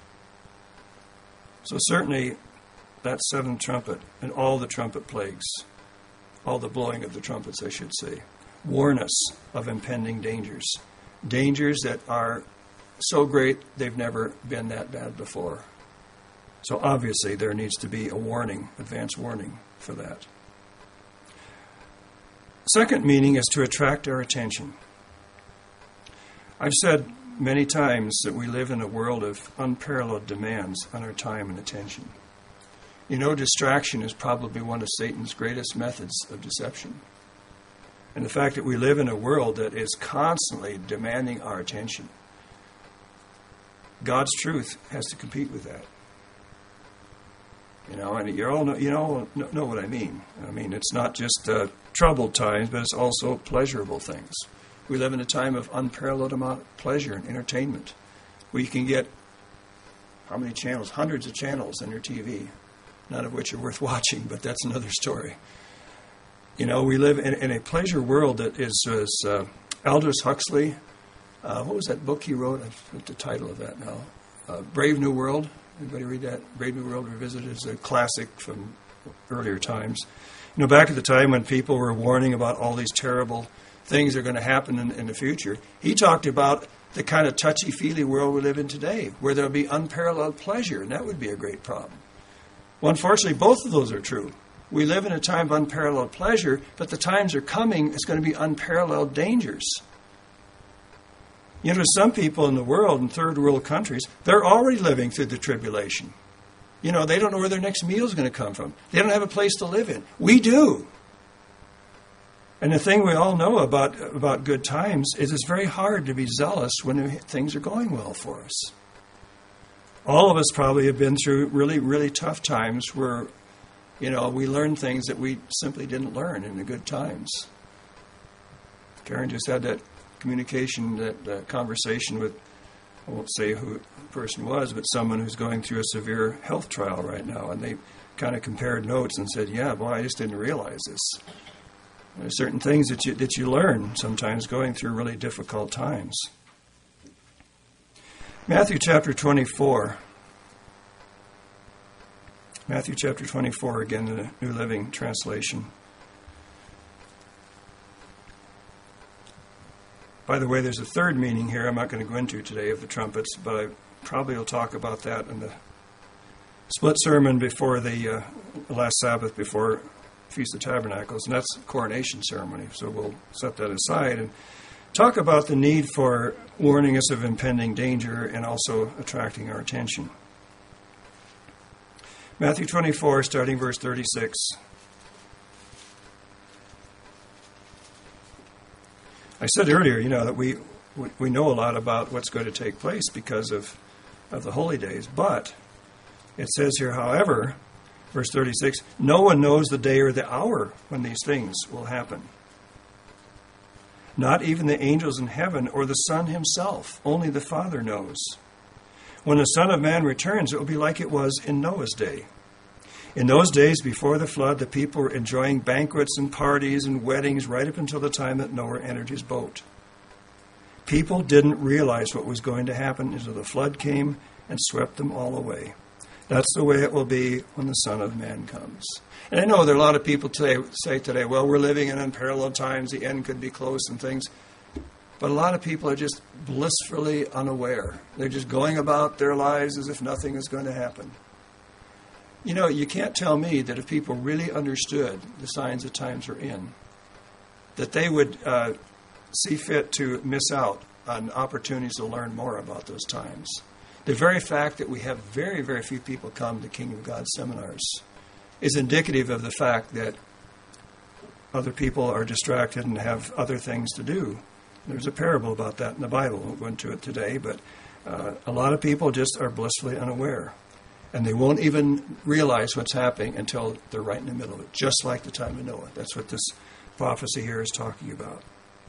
So certainly, that seventh trumpet and all the trumpet plagues, all the blowing of the trumpets, I should say, warn us of impending dangers. Dangers that are so great they've never been that bad before. So obviously there needs to be a warning, advance warning for that. Second meaning is to attract our attention. I've said many times that we live in a world of unparalleled demands on our time and attention. You know, distraction is probably one of Satan's greatest methods of deception. And the fact that we live in a world that is constantly demanding our attention, God's truth has to compete with that. You know, and you all know what I mean. I mean, it's not just troubled times, but it's also pleasurable things. We live in a time of unparalleled amount of pleasure and entertainment. We can get, how many channels? Hundreds of channels on your TV, none of which are worth watching, but that's another story. You know, we live in a pleasure world that is Aldous Huxley. What was that book he wrote? I forget the title of that now. Brave New World. Anybody read that? Brave New World Revisited is a classic from earlier times. You know, back at the time when people were warning about all these terrible things that are going to happen in the future, he talked about the kind of touchy-feely world we live in today, where there will be unparalleled pleasure, and that would be a great problem. Well, unfortunately, both of those are true. We live in a time of unparalleled pleasure, but the times are coming, it's going to be unparalleled dangers. You know, some people in the world, in third world countries, they're already living through the tribulation. You know, they don't know where their next meal is going to come from. They don't have a place to live in. We do. And the thing we all know about good times is it's very hard to be zealous when things are going well for us. All of us probably have been through really, really tough times where, you know, we learn things that we simply didn't learn in the good times. Karen just had that communication, that conversation with, I won't say who the person was, but someone who's going through a severe health trial right now. And they kind of compared notes and said, yeah, boy, I just didn't realize this. There's certain things that you learn sometimes going through really difficult times. Matthew chapter 24. Matthew chapter 24, again, in the New Living Translation. By the way, there's a third meaning here I'm not going to go into today of the trumpets, but I probably will talk about that in the split sermon before the last Sabbath before Feast of Tabernacles, and that's the coronation ceremony. So we'll set that aside and talk about the need for warning us of impending danger and also attracting our attention. Matthew 24, starting verse 36. I said earlier, you know, that we know a lot about what's going to take place because of the holy days. But it says here, however, verse 36, no one knows the day or the hour when these things will happen. Not even the angels in heaven or the Son himself. Only the Father knows. When the Son of Man returns, it will be like it was in Noah's day. In those days before the flood, the people were enjoying banquets and parties and weddings right up until the time that Noah entered his boat. People didn't realize what was going to happen until the flood came and swept them all away. That's the way it will be when the Son of Man comes. And I know there are a lot of people say today, well, we're living in unparalleled times, the end could be close and things. But a lot of people are just blissfully unaware. They're just going about their lives as if nothing is going to happen. You know, you can't tell me that if people really understood the signs the times we're in, that they would see fit to miss out on opportunities to learn more about those times. The very fact that we have very, very few people come to Kingdom of God seminars is indicative of the fact that other people are distracted and have other things to do. There's a parable about that in the Bible. I won't go into it today, but a lot of people just are blissfully unaware. And they won't even realize what's happening until they're right in the middle of it, just like the time of Noah. That's what this prophecy here is talking about.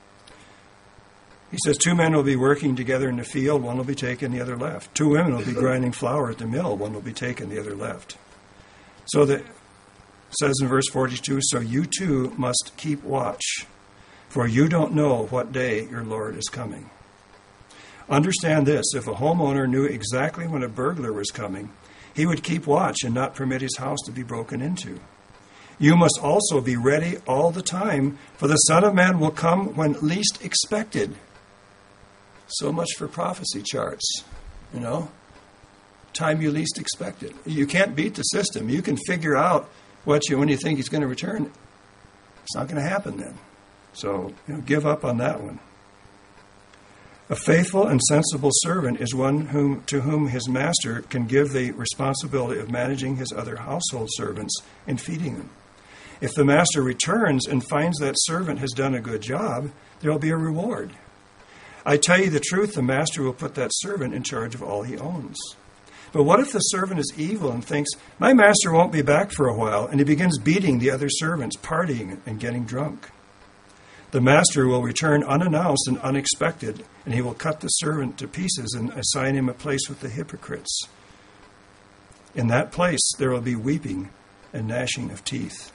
He says, 2 men will be working together in the field, one will be taken, the other left. 2 women will be grinding flour at the mill, one will be taken, the other left. So that says in verse 42, so you too must keep watch, for you don't know what day your Lord is coming. Understand this, if a homeowner knew exactly when a burglar was coming, he would keep watch and not permit his house to be broken into. You must also be ready all the time, for the Son of Man will come when least expected. So much for prophecy charts, you know. Time you least expect it. You can't beat the system. You can figure out when you think he's going to return. It's not going to happen then. So, give up on that one. A faithful and sensible servant is one to whom his master can give the responsibility of managing his other household servants and feeding them. If the master returns and finds that servant has done a good job, there will be a reward. I tell you the truth, the master will put that servant in charge of all he owns. But what if the servant is evil and thinks, my master won't be back for a while, and he begins beating the other servants, partying and getting drunk? The master will return unannounced and unexpected, and he will cut the servant to pieces and assign him a place with the hypocrites. In that place there will be weeping and gnashing of teeth.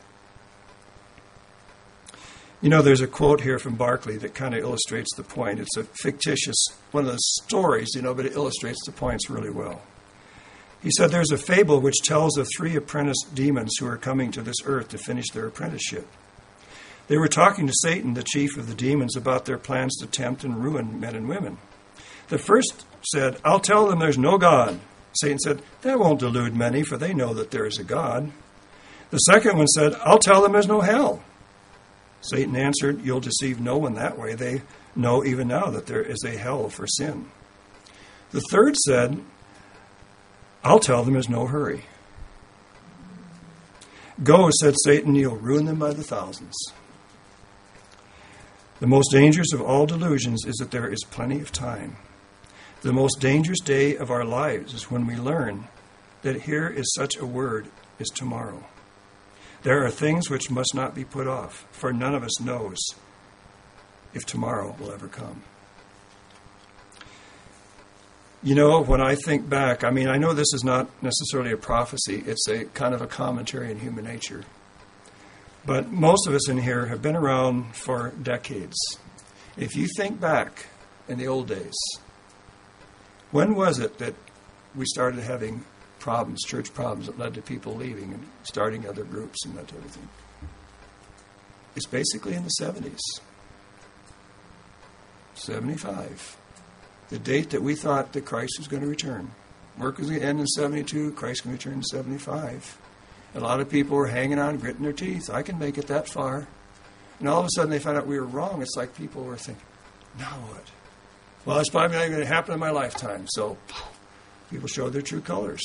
There's a quote here from Barclay that kind of illustrates the point. It's a fictitious, one of the stories, but it illustrates the points really well. He said, there's a fable which tells of 3 apprentice demons who are coming to this earth to finish their apprenticeship. They were talking to Satan, the chief of the demons, about their plans to tempt and ruin men and women. The first said, I'll tell them there's no God. Satan said, that won't delude many, for they know that there is a God. The second one said, I'll tell them there's no hell. Satan answered, you'll deceive no one that way. They know even now that there is a hell for sin. The third said, I'll tell them there's no hurry. Go, said Satan, you'll ruin them by the thousands. The most dangerous of all delusions is that there is plenty of time. The most dangerous day of our lives is when we learn that here is such a word as tomorrow. There are things which must not be put off, for none of us knows if tomorrow will ever come. When I think back, I know this is not necessarily a prophecy. It's a kind of a commentary on human nature. But most of us in here have been around for decades. If you think back in the old days, when was it that we started having problems, church problems that led to people leaving and starting other groups and that type of thing? It's basically in the 70s. 75. The date that we thought that Christ was going to return. Work was going to end in 72, Christ was going to return in 75. A lot of people were hanging on, gritting their teeth. I can make it that far. And all of a sudden they found out we were wrong. It's like people were thinking, now what? Well, it's probably not going to happen in my lifetime. So people showed their true colors.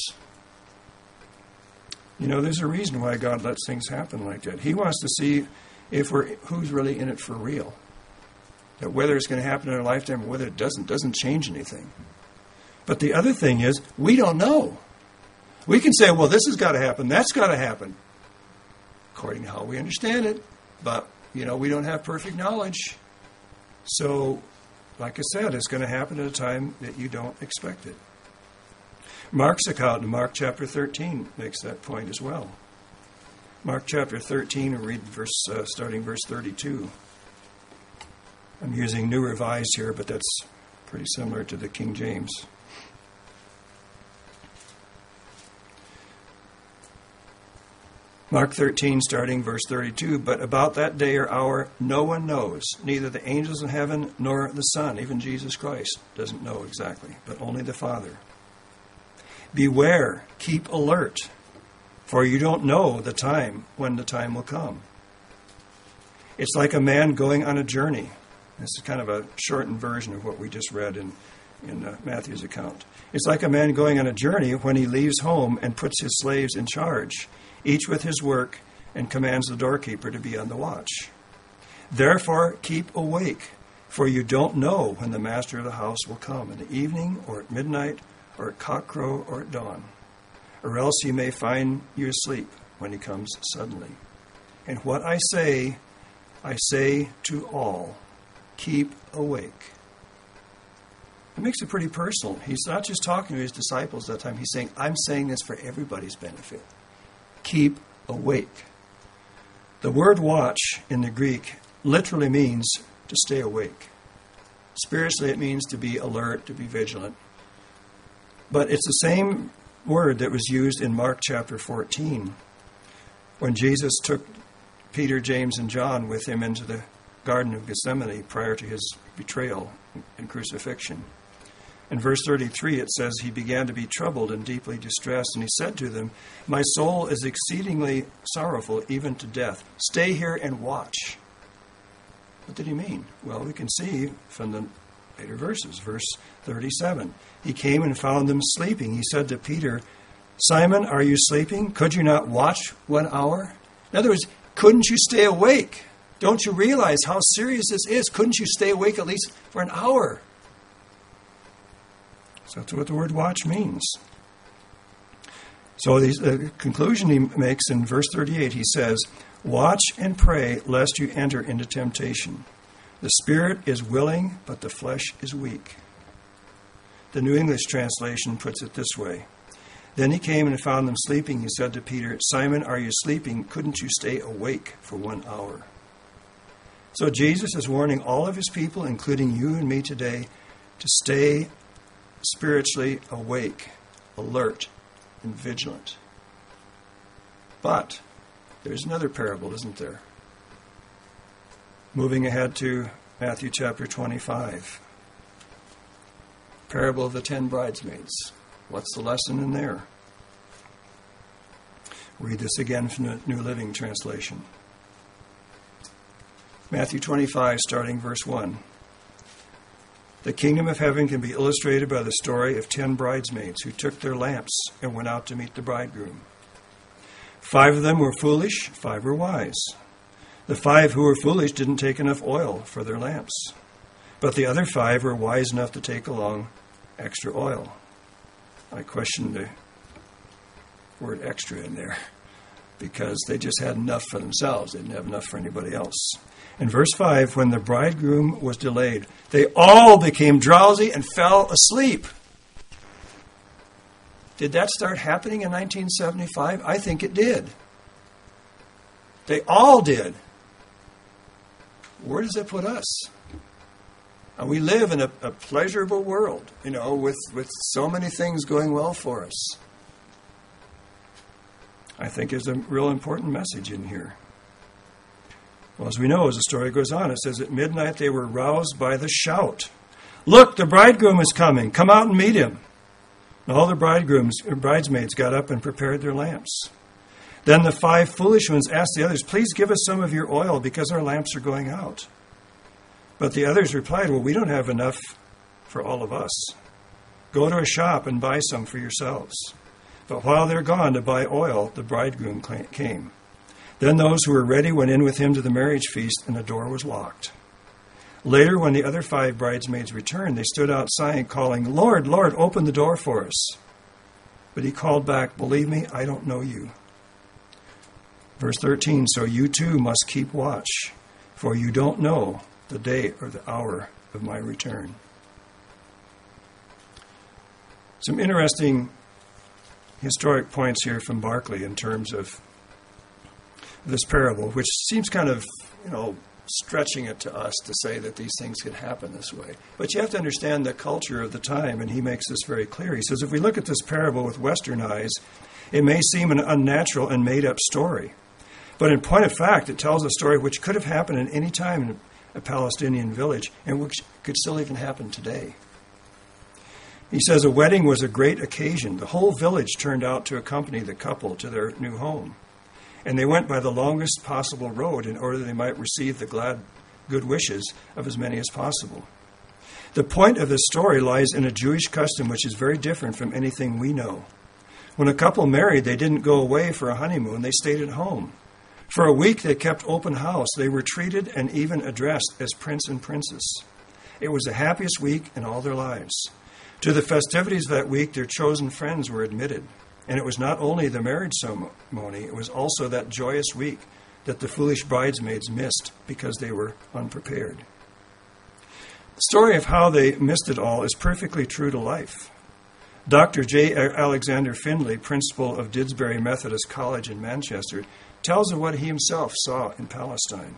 There's a reason why God lets things happen like that. He wants to see who's really in it for real. That whether it's going to happen in our lifetime or whether it doesn't change anything. But the other thing is, we don't know. We can say, well, this has got to happen, that's got to happen, according to how we understand it. But, we don't have perfect knowledge. So, like I said, it's going to happen at a time that you don't expect it. Mark's account in Mark chapter 13 makes that point as well. Mark chapter 13, we'll read starting verse 32. I'm using New Revised here, but that's pretty similar to the King James. Mark 13, starting verse 32, but about that day or hour no one knows, neither the angels in heaven nor the Son, even Jesus Christ doesn't know exactly, but only the Father. Beware, keep alert, for you don't know the time when the time will come. It's like a man going on a journey. This is kind of a shortened version of what we just read in Matthew's account. It's like a man going on a journey when he leaves home and puts his slaves in charge, each with his work, and commands the doorkeeper to be on the watch. Therefore, keep awake, for you don't know when the master of the house will come, in the evening, or at midnight, or at cockcrow, or at dawn. Or else he may find you asleep when he comes suddenly. And what I say to all, keep awake. It makes it pretty personal. He's not just talking to his disciples that time. He's saying, I'm saying this for everybody's benefit. Keep awake. The word watch in the Greek literally means to stay awake. Spiritually, it means to be alert, to be vigilant. But it's the same word that was used in Mark chapter 14 when Jesus took Peter, James, and John with him into the Garden of Gethsemane prior to his betrayal and crucifixion. In verse 33, it says, he began to be troubled and deeply distressed, and he said to them, my soul is exceedingly sorrowful, even to death. Stay here and watch. What did he mean? Well, we can see from the later verses. Verse 37, he came and found them sleeping. He said to Peter, Simon, are you sleeping? Could you not watch 1 hour? In other words, couldn't you stay awake? Don't you realize how serious this is? Couldn't you stay awake at least for an hour? So that's what the word watch means. So the conclusion he makes in verse 38, he says, watch and pray lest you enter into temptation. The spirit is willing, but the flesh is weak. The New English translation puts it this way. Then he came and found them sleeping. He said to Peter, Simon, are you sleeping? Couldn't you stay awake for 1 hour? So Jesus is warning all of his people, including you and me today, to stay spiritually awake, alert, and vigilant. But there's another parable, isn't there? Moving ahead to Matthew chapter 25. Parable of the 10 bridesmaids. What's the lesson in there? Read this again from the New Living Translation. Matthew 25, starting verse 1. The kingdom of heaven can be illustrated by the story of 10 bridesmaids who took their lamps and went out to meet the bridegroom. 5 of them were foolish, 5 were wise. The 5 who were foolish didn't take enough oil for their lamps, but the other 5 were wise enough to take along extra oil. I question the word extra in there because they just had enough for themselves. They didn't have enough for anybody else. In verse 5, when the bridegroom was delayed, they all became drowsy and fell asleep. Did that start happening in 1975? I think it did. They all did. Where does that put us? And we live in a pleasurable world, with so many things going well for us. I think there's a real important message in here. Well, as we know, as the story goes on, it says at midnight they were roused by the shout. Look, the bridegroom is coming. Come out and meet him. And all the bridesmaids got up and prepared their lamps. Then the 5 foolish ones asked the others, please give us some of your oil because our lamps are going out. But the others replied, well, we don't have enough for all of us. Go to a shop and buy some for yourselves. But while they're gone to buy oil, the bridegroom came. Then those who were ready went in with him to the marriage feast, and the door was locked. Later, when the other 5 bridesmaids returned, they stood outside calling, Lord, Lord, open the door for us. But he called back, believe me, I don't know you. Verse 13, so you too must keep watch, for you don't know the day or the hour of my return. Some interesting historic points here from Barclay in terms of this parable, which seems kind of, stretching it to us to say that these things could happen this way. But you have to understand the culture of the time, and he makes this very clear. He says, if we look at this parable with Western eyes, it may seem an unnatural and made-up story. But in point of fact, it tells a story which could have happened at any time in a Palestinian village, and which could still even happen today. He says a wedding was a great occasion. The whole village turned out to accompany the couple to their new home. And they went by the longest possible road in order they might receive the good wishes of as many as possible. The point of this story lies in a Jewish custom which is very different from anything we know. When a couple married, they didn't go away for a honeymoon, they stayed at home. For a week they kept open house. They were treated and even addressed as prince and princess. It was the happiest week in all their lives. To the festivities that week, their chosen friends were admitted. And it was not only the marriage ceremony, it was also that joyous week that the foolish bridesmaids missed because they were unprepared. The story of how they missed it all is perfectly true to life. Dr. J. Alexander Findlay, principal of Didsbury Methodist College in Manchester, tells of what he himself saw in Palestine.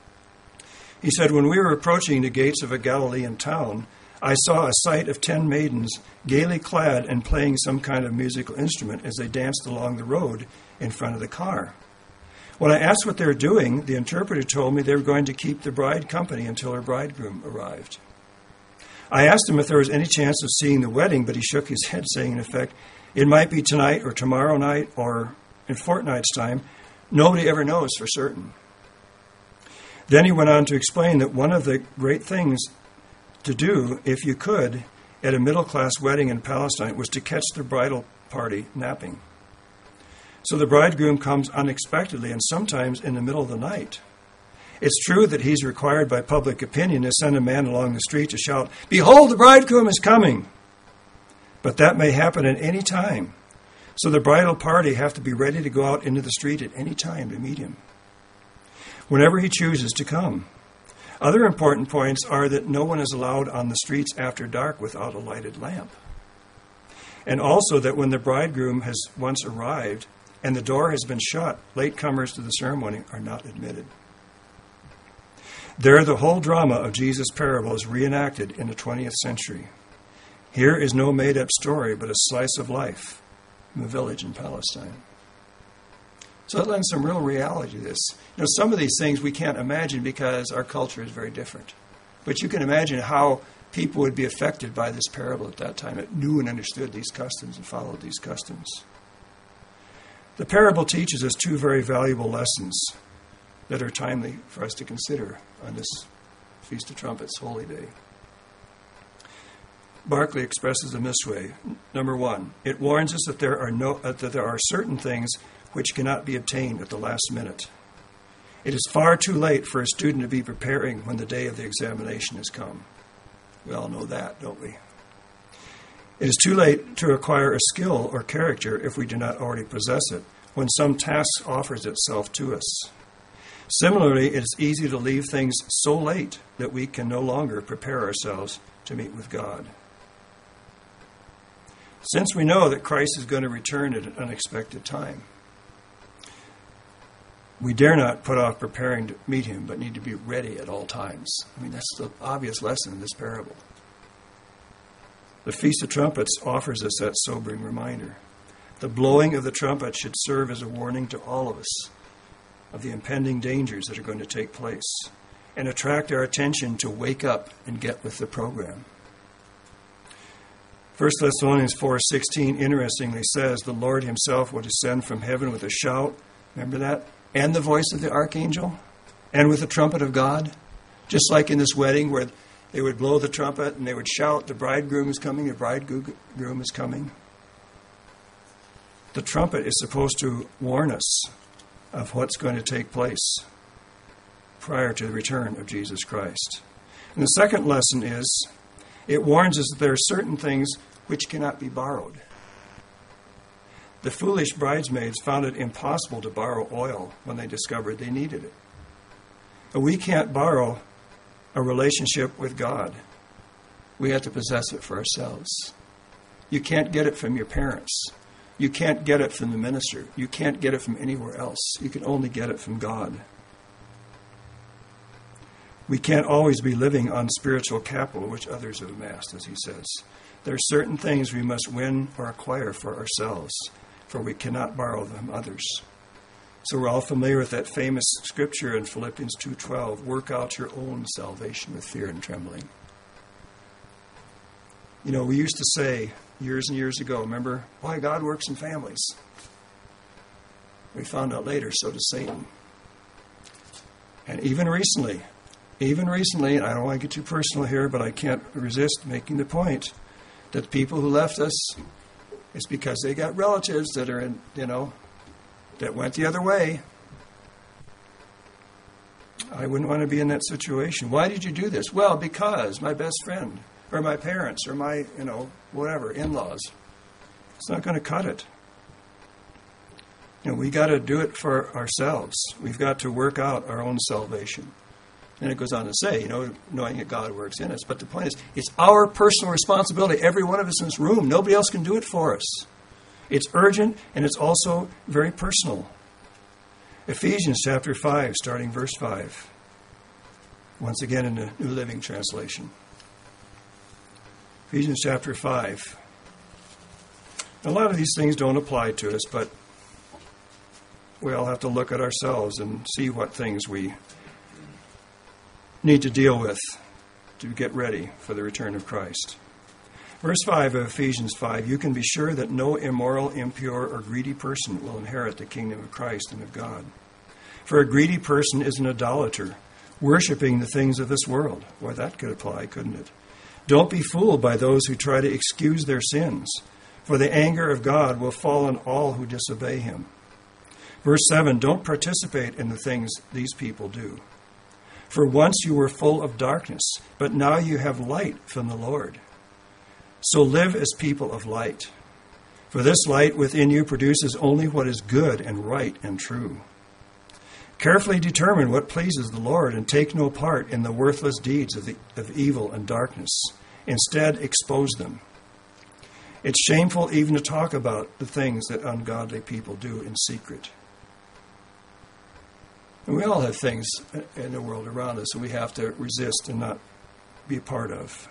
He said, "When we were approaching the gates of a Galilean town, I saw a sight of 10 maidens, gaily clad and playing some kind of musical instrument as they danced along the road in front of the car. When I asked what they were doing, the interpreter told me they were going to keep the bride company until her bridegroom arrived. I asked him if there was any chance of seeing the wedding, but he shook his head, saying, in effect, it might be tonight or tomorrow night or in fortnight's time. Nobody ever knows for certain." Then he went on to explain that one of the great things to do, if you could, at a middle-class wedding in Palestine was to catch the bridal party napping. So the bridegroom comes unexpectedly and sometimes in the middle of the night. It's true that he's required by public opinion to send a man along the street to shout, "Behold, the bridegroom is coming!" But that may happen at any time. So the bridal party have to be ready to go out into the street at any time to meet him, whenever he chooses to come. Other important points are that no one is allowed on the streets after dark without a lighted lamp. And also that when the bridegroom has once arrived and the door has been shut, latecomers to the ceremony are not admitted. There, the whole drama of Jesus' parable is reenacted in the 20th century. Here is no made-up story, but a slice of life from a village in Palestine. So that lends some real reality to this. You know, some of these things we can't imagine because our culture is very different. But you can imagine how people would be affected by this parable at that time, that knew and understood these customs and followed these customs. The parable teaches us two very valuable lessons that are timely for us to consider on this Feast of Trumpets, Holy Day. Barclay expresses them this way. Number one, it warns us that there are certain things which cannot be obtained at the last minute. It is far too late for a student to be preparing when the day of the examination has come. We all know that, don't we? It is too late to acquire a skill or character if we do not already possess it, when some task offers itself to us. Similarly, it is easy to leave things so late that we can no longer prepare ourselves to meet with God. Since we know that Christ is going to return at an unexpected time, we dare not put off preparing to meet him, but need to be ready at all times. I mean, that's the obvious lesson in this parable. The Feast of Trumpets offers us that sobering reminder. The blowing of the trumpet should serve as a warning to all of us of the impending dangers that are going to take place and attract our attention to wake up and get with the program. 1 Thessalonians 4:16 interestingly says, the Lord himself will descend from heaven with a shout, remember that? And the voice of the archangel, and with the trumpet of God. Just like in this wedding where they would blow the trumpet and they would shout, the bridegroom is coming, the bridegroom is coming. The trumpet is supposed to warn us of what's going to take place prior to the return of Jesus Christ. And the second lesson is, it warns us that there are certain things which cannot be borrowed. The foolish bridesmaids found it impossible to borrow oil when they discovered they needed it. And we can't borrow a relationship with God. We have to possess it for ourselves. You can't get it from your parents. You can't get it from the minister. You can't get it from anywhere else. You can only get it from God. We can't always be living on spiritual capital which others have amassed, as he says. There are certain things we must win or acquire for ourselves, for we cannot borrow them from others. So we're all familiar with that famous scripture in Philippians 2:12, work out your own salvation with fear and trembling. We used to say years and years ago, remember, why God works in families. We found out later, so does Satan. And even recently, and I don't want to get too personal here, but I can't resist making the point that people who left us, it's because they got relatives that are in, that went the other way. I wouldn't want to be in that situation. Why did you do this? Well, because my best friend, or my parents, or my, whatever, in-laws. It's not going to cut it. We got to do it for ourselves. We've got to work out our own salvation. And it goes on to say, knowing that God works in us. But the point is, it's our personal responsibility. Every one of us in this room, nobody else can do it for us. It's urgent, and it's also very personal. Ephesians chapter 5, starting verse 5. Once again in the New Living Translation. Ephesians chapter 5. A lot of these things don't apply to us, but we all have to look at ourselves and see what things we need to deal with to get ready for the return of Christ. Verse 5 of Ephesians 5, you can be sure that no immoral, impure, or greedy person will inherit the kingdom of Christ and of God. For a greedy person is an idolater, worshiping the things of this world. Boy, that could apply, couldn't it? Don't be fooled by those who try to excuse their sins, for the anger of God will fall on all who disobey him. Verse 7, don't participate in the things these people do. For once you were full of darkness, but now you have light from the Lord. So live as people of light. For this light within you produces only what is good and right and true. Carefully determine what pleases the Lord and take no part in the worthless deeds of evil and darkness. Instead, expose them. It's shameful even to talk about the things that ungodly people do in secret. And we all have things in the world around us that we have to resist and not be a part of.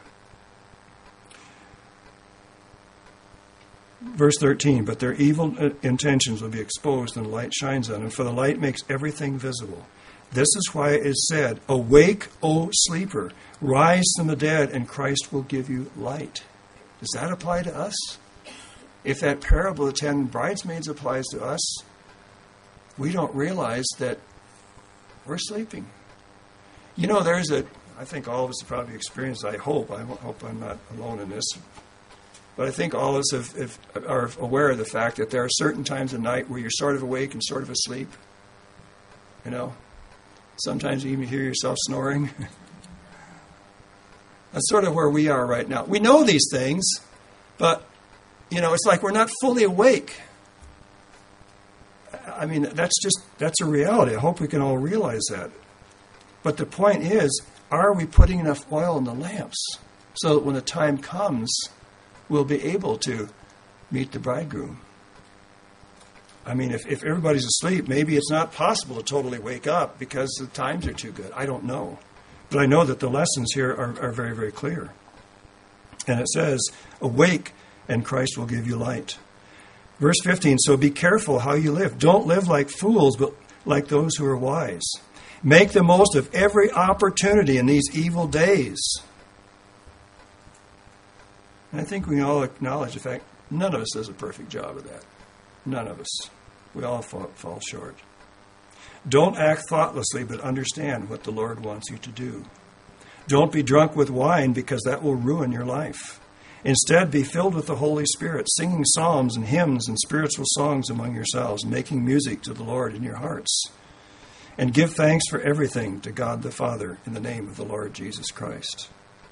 Verse 13, but their evil intentions will be exposed and the light shines on them, for the light makes everything visible. This is why it is said, awake, O sleeper, rise from the dead, and Christ will give you light. Does that apply to us? If that parable of 10 bridesmaids applies to us, we don't realize that we're sleeping. I think all of us have probably experienced, I hope I'm not alone in this, but I think all of us are aware of the fact that there are certain times of night where you're sort of awake and sort of asleep. Sometimes you even hear yourself snoring. That's sort of where we are right now. We know these things, but, it's like we're not fully awake. I mean, that's a reality. I hope we can all realize that. But the point is, are we putting enough oil in the lamps so that when the time comes, we'll be able to meet the bridegroom? I mean, if everybody's asleep, maybe it's not possible to totally wake up because the times are too good. I don't know. But I know that the lessons here are very, very clear. And it says, awake, and Christ will give you light. Verse 15, so be careful how you live. Don't live like fools, but like those who are wise. Make the most of every opportunity in these evil days. And I think we all acknowledge the fact none of us does a perfect job of that. None of us. We all fall short. Don't act thoughtlessly, but understand what the Lord wants you to do. Don't be drunk with wine, because that will ruin your life. Instead, be filled with the Holy Spirit, singing psalms and hymns and spiritual songs among yourselves, making music to the Lord in your hearts. And give thanks for everything to God the Father in the name of the Lord Jesus Christ.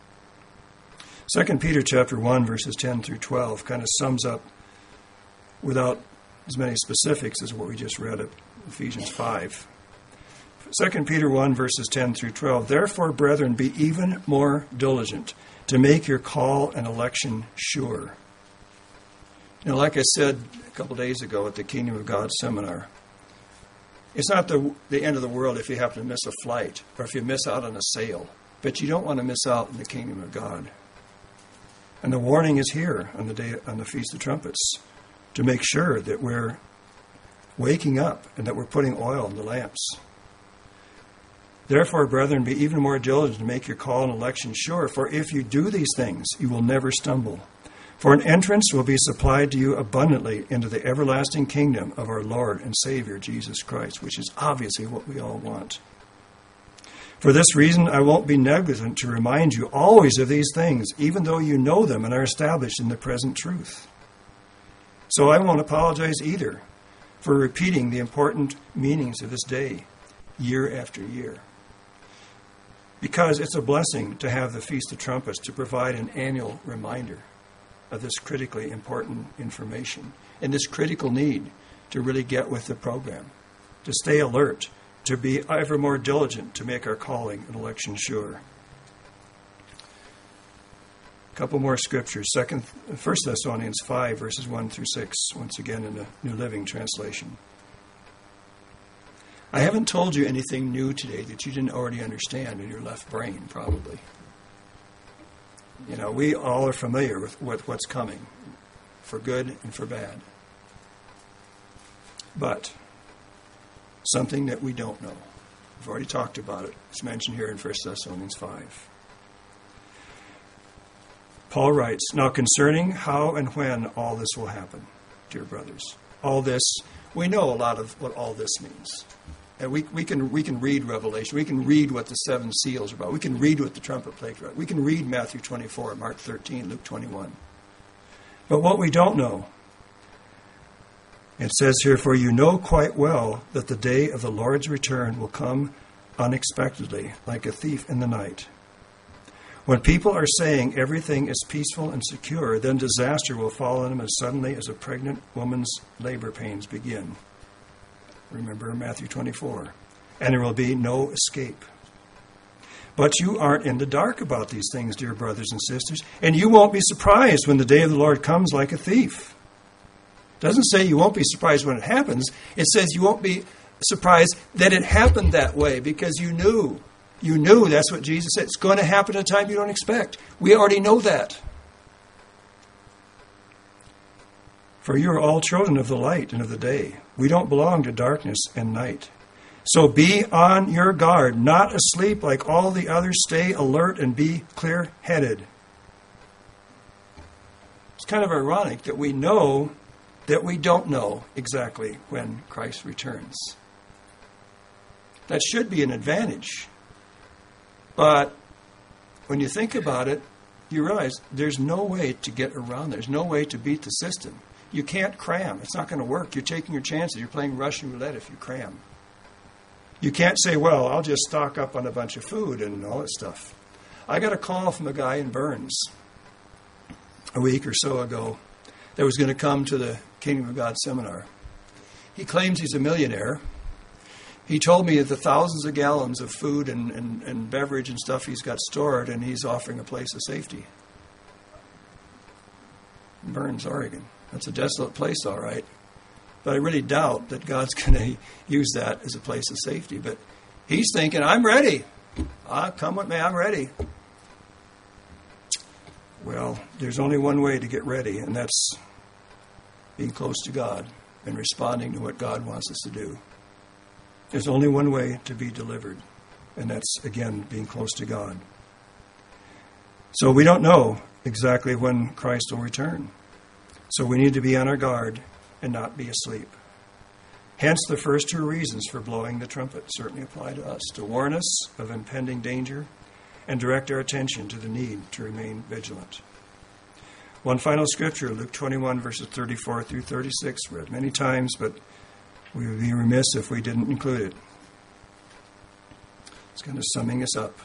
2 Peter chapter 1, verses 10 through 12 kind of sums up, without as many specifics as what we just read at Ephesians 5. 2 Peter 1, verses 10 through 12. Therefore, brethren, be even more diligent to make your call and election sure. Like I said a couple days ago at the Kingdom of God seminar, it's not the end of the world if you happen to miss a flight or if you miss out on a sale, but you don't want to miss out in the Kingdom of God. And the warning is here on the Feast of Trumpets, to make sure that we're waking up and that we're putting oil in the lamps. Therefore, brethren, be even more diligent to make your call and election sure, for if you do these things, you will never stumble. For an entrance will be supplied to you abundantly into the everlasting kingdom of our Lord and Savior, Jesus Christ, which is obviously what we all want. For this reason, I won't be negligent to remind you always of these things, even though you know them and are established in the present truth. So I won't apologize either for repeating the important meanings of this day, year after year. Because it's a blessing to have the Feast of Trumpets to provide an annual reminder of this critically important information and this critical need to really get with the program, to stay alert, to be ever more diligent to make our calling and election sure. A couple more scriptures. 1 Thessalonians 5, verses 1 through 6, once again in the New Living Translation. I haven't told you anything new today that you didn't already understand in your left brain, probably. You know, we all are familiar with what's coming, for good and for bad. But something that we don't know. We've already talked about it. It's mentioned here in 1 Thessalonians 5. Paul writes, now concerning how and when all this will happen, dear brothers. All this, we know a lot of what all this means. And we can read Revelation. We can read what the seven seals are about. We can read what the trumpet plague are about. We can read Matthew 24, Mark 13, Luke 21. But what we don't know, it says here, for you know quite well that the day of the Lord's return will come unexpectedly, like a thief in the night. When people are saying everything is peaceful and secure, then disaster will fall on them as suddenly as a pregnant woman's labor pains begin. Remember Matthew 24. And there will be no escape. But you aren't in the dark about these things, dear brothers and sisters, and you won't be surprised when the day of the Lord comes like a thief. It doesn't say you won't be surprised when it happens. It says you won't be surprised that it happened that way because you knew. You knew, that's what Jesus said. It's going to happen at a time you don't expect. We already know that. For you are all children of the light and of the day. We don't belong to darkness and night. So be on your guard, not asleep like all the others. Stay alert and be clear-headed. It's kind of ironic that we know that we don't know exactly when Christ returns. That should be an advantage. But when you think about it, you realize there's no way to get around. There's no way to beat the system. You can't cram. It's not going to work. You're taking your chances. You're playing Russian roulette if you cram. You can't say, well, I'll just stock up on a bunch of food and all that stuff. I got a call from a guy in Burns a week or so ago that was going to come to the Kingdom of God seminar. He claims he's a millionaire. He told me the thousands of gallons of food and beverage and stuff he's got stored, and he's offering a place of safety. Burns, Oregon. That's a desolate place, all right. But I really doubt that God's going to use that as a place of safety. But he's thinking, I'm ready. Come with me, I'm ready. Well, there's only one way to get ready, and that's being close to God and responding to what God wants us to do. There's only one way to be delivered, and that's, again, being close to God. So we don't know exactly when Christ will return. So we need to be on our guard and not be asleep. Hence, the first two reasons for blowing the trumpet certainly apply to us, to warn us of impending danger and direct our attention to the need to remain vigilant. One final scripture, Luke 21, verses 34 through 36, read many times, but we would be remiss if we didn't include it. It's kind of summing us up.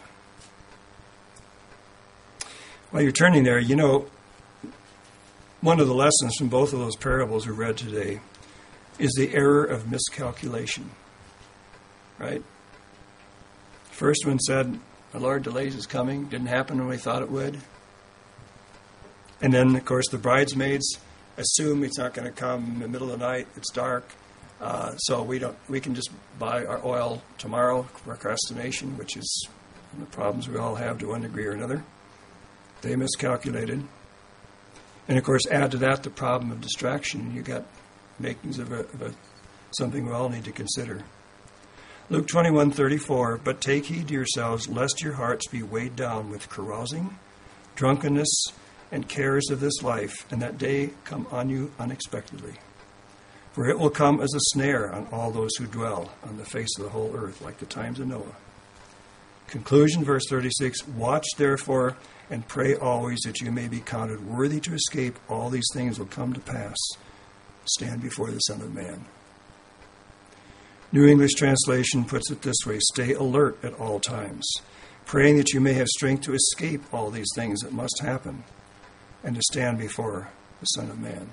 While you're turning there, you know, one of the lessons from both of those parables we read today is the error of miscalculation. Right? First one said, the Lord delays his coming. Didn't happen when we thought it would. And then, of course, the bridesmaids assume it's not going to come in the middle of the night. It's dark. So we can just buy our oil tomorrow. Procrastination, which is one of the problems we all have to one degree or another. They miscalculated. And, of course, add to that the problem of distraction. You got makings of something we all need to consider. Luke 21:34, but take heed to yourselves, lest your hearts be weighed down with carousing, drunkenness, and cares of this life, and that day come on you unexpectedly. For it will come as a snare on all those who dwell on the face of the whole earth, like the times of Noah. Conclusion, verse 36, watch therefore and pray always that you may be counted worthy to escape all these things will come to pass. Stand before the Son of Man. New English Translation puts it this way, stay alert at all times, praying that you may have strength to escape all these things that must happen and to stand before the Son of Man.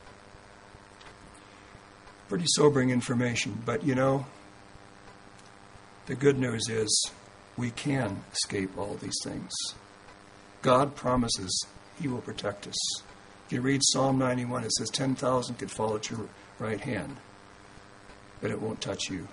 Pretty sobering information, but you know, the good news is we can escape all these things. God promises He will protect us. If you read Psalm 91, it says 10,000 could fall at your right hand, but it won't touch you.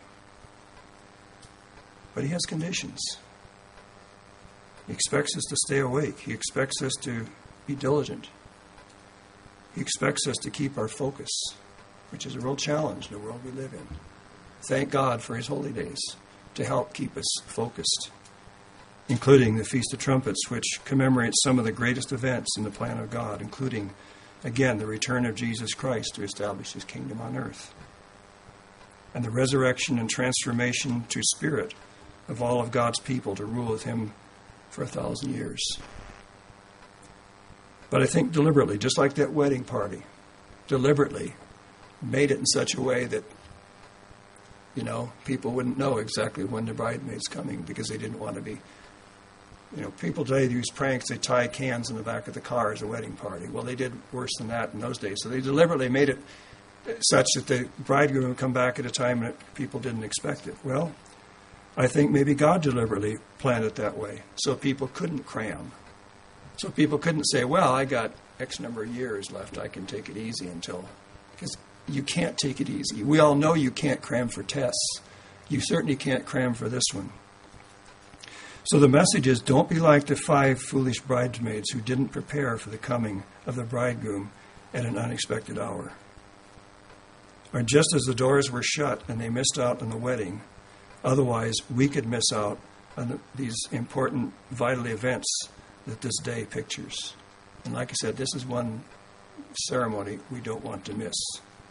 But He has conditions. He expects us to stay awake. He expects us to be diligent. He expects us to keep our focus, which is a real challenge in the world we live in. Thank God for His holy days to help keep us focused, including the Feast of Trumpets, which commemorates some of the greatest events in the plan of God, including, again, the return of Jesus Christ to establish His kingdom on earth, and the resurrection and transformation to spirit of all of God's people to rule with Him for 1,000 years. But I think deliberately, just like that wedding party, deliberately made it in such a way that, you know, people wouldn't know exactly when the bridesmaid's coming because they didn't want to be. You know, people today use pranks. They tie cans in the back of the car as a wedding party. Well, they did worse than that in those days. So they deliberately made it such that the bridegroom would come back at a time that people didn't expect it. Well, I think maybe God deliberately planned it that way so people couldn't cram. So people couldn't say, well, I got X number of years left. I can take it easy until... Because you can't take it easy. We all know you can't cram for tests. You certainly can't cram for this one. So the message is, don't be like the 5 foolish bridesmaids who didn't prepare for the coming of the bridegroom at an unexpected hour. Or just as the doors were shut and they missed out on the wedding, otherwise we could miss out on these important, vital events that this day pictures. And like I said, this is one ceremony we don't want to miss.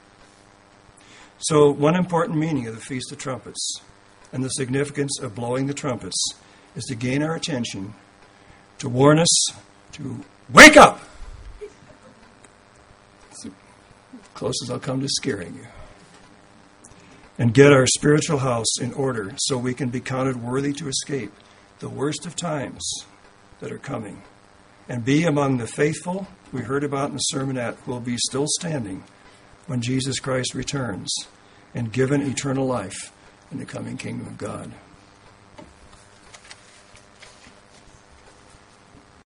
So one important meaning of the Feast of Trumpets and the significance of blowing the trumpets is to gain our attention, to warn us to wake up. It's as close as I'll come to scaring you. And get our spiritual house in order so we can be counted worthy to escape the worst of times that are coming and be among the faithful we heard about in the sermonette who will be still standing when Jesus Christ returns and given eternal life in the coming kingdom of God.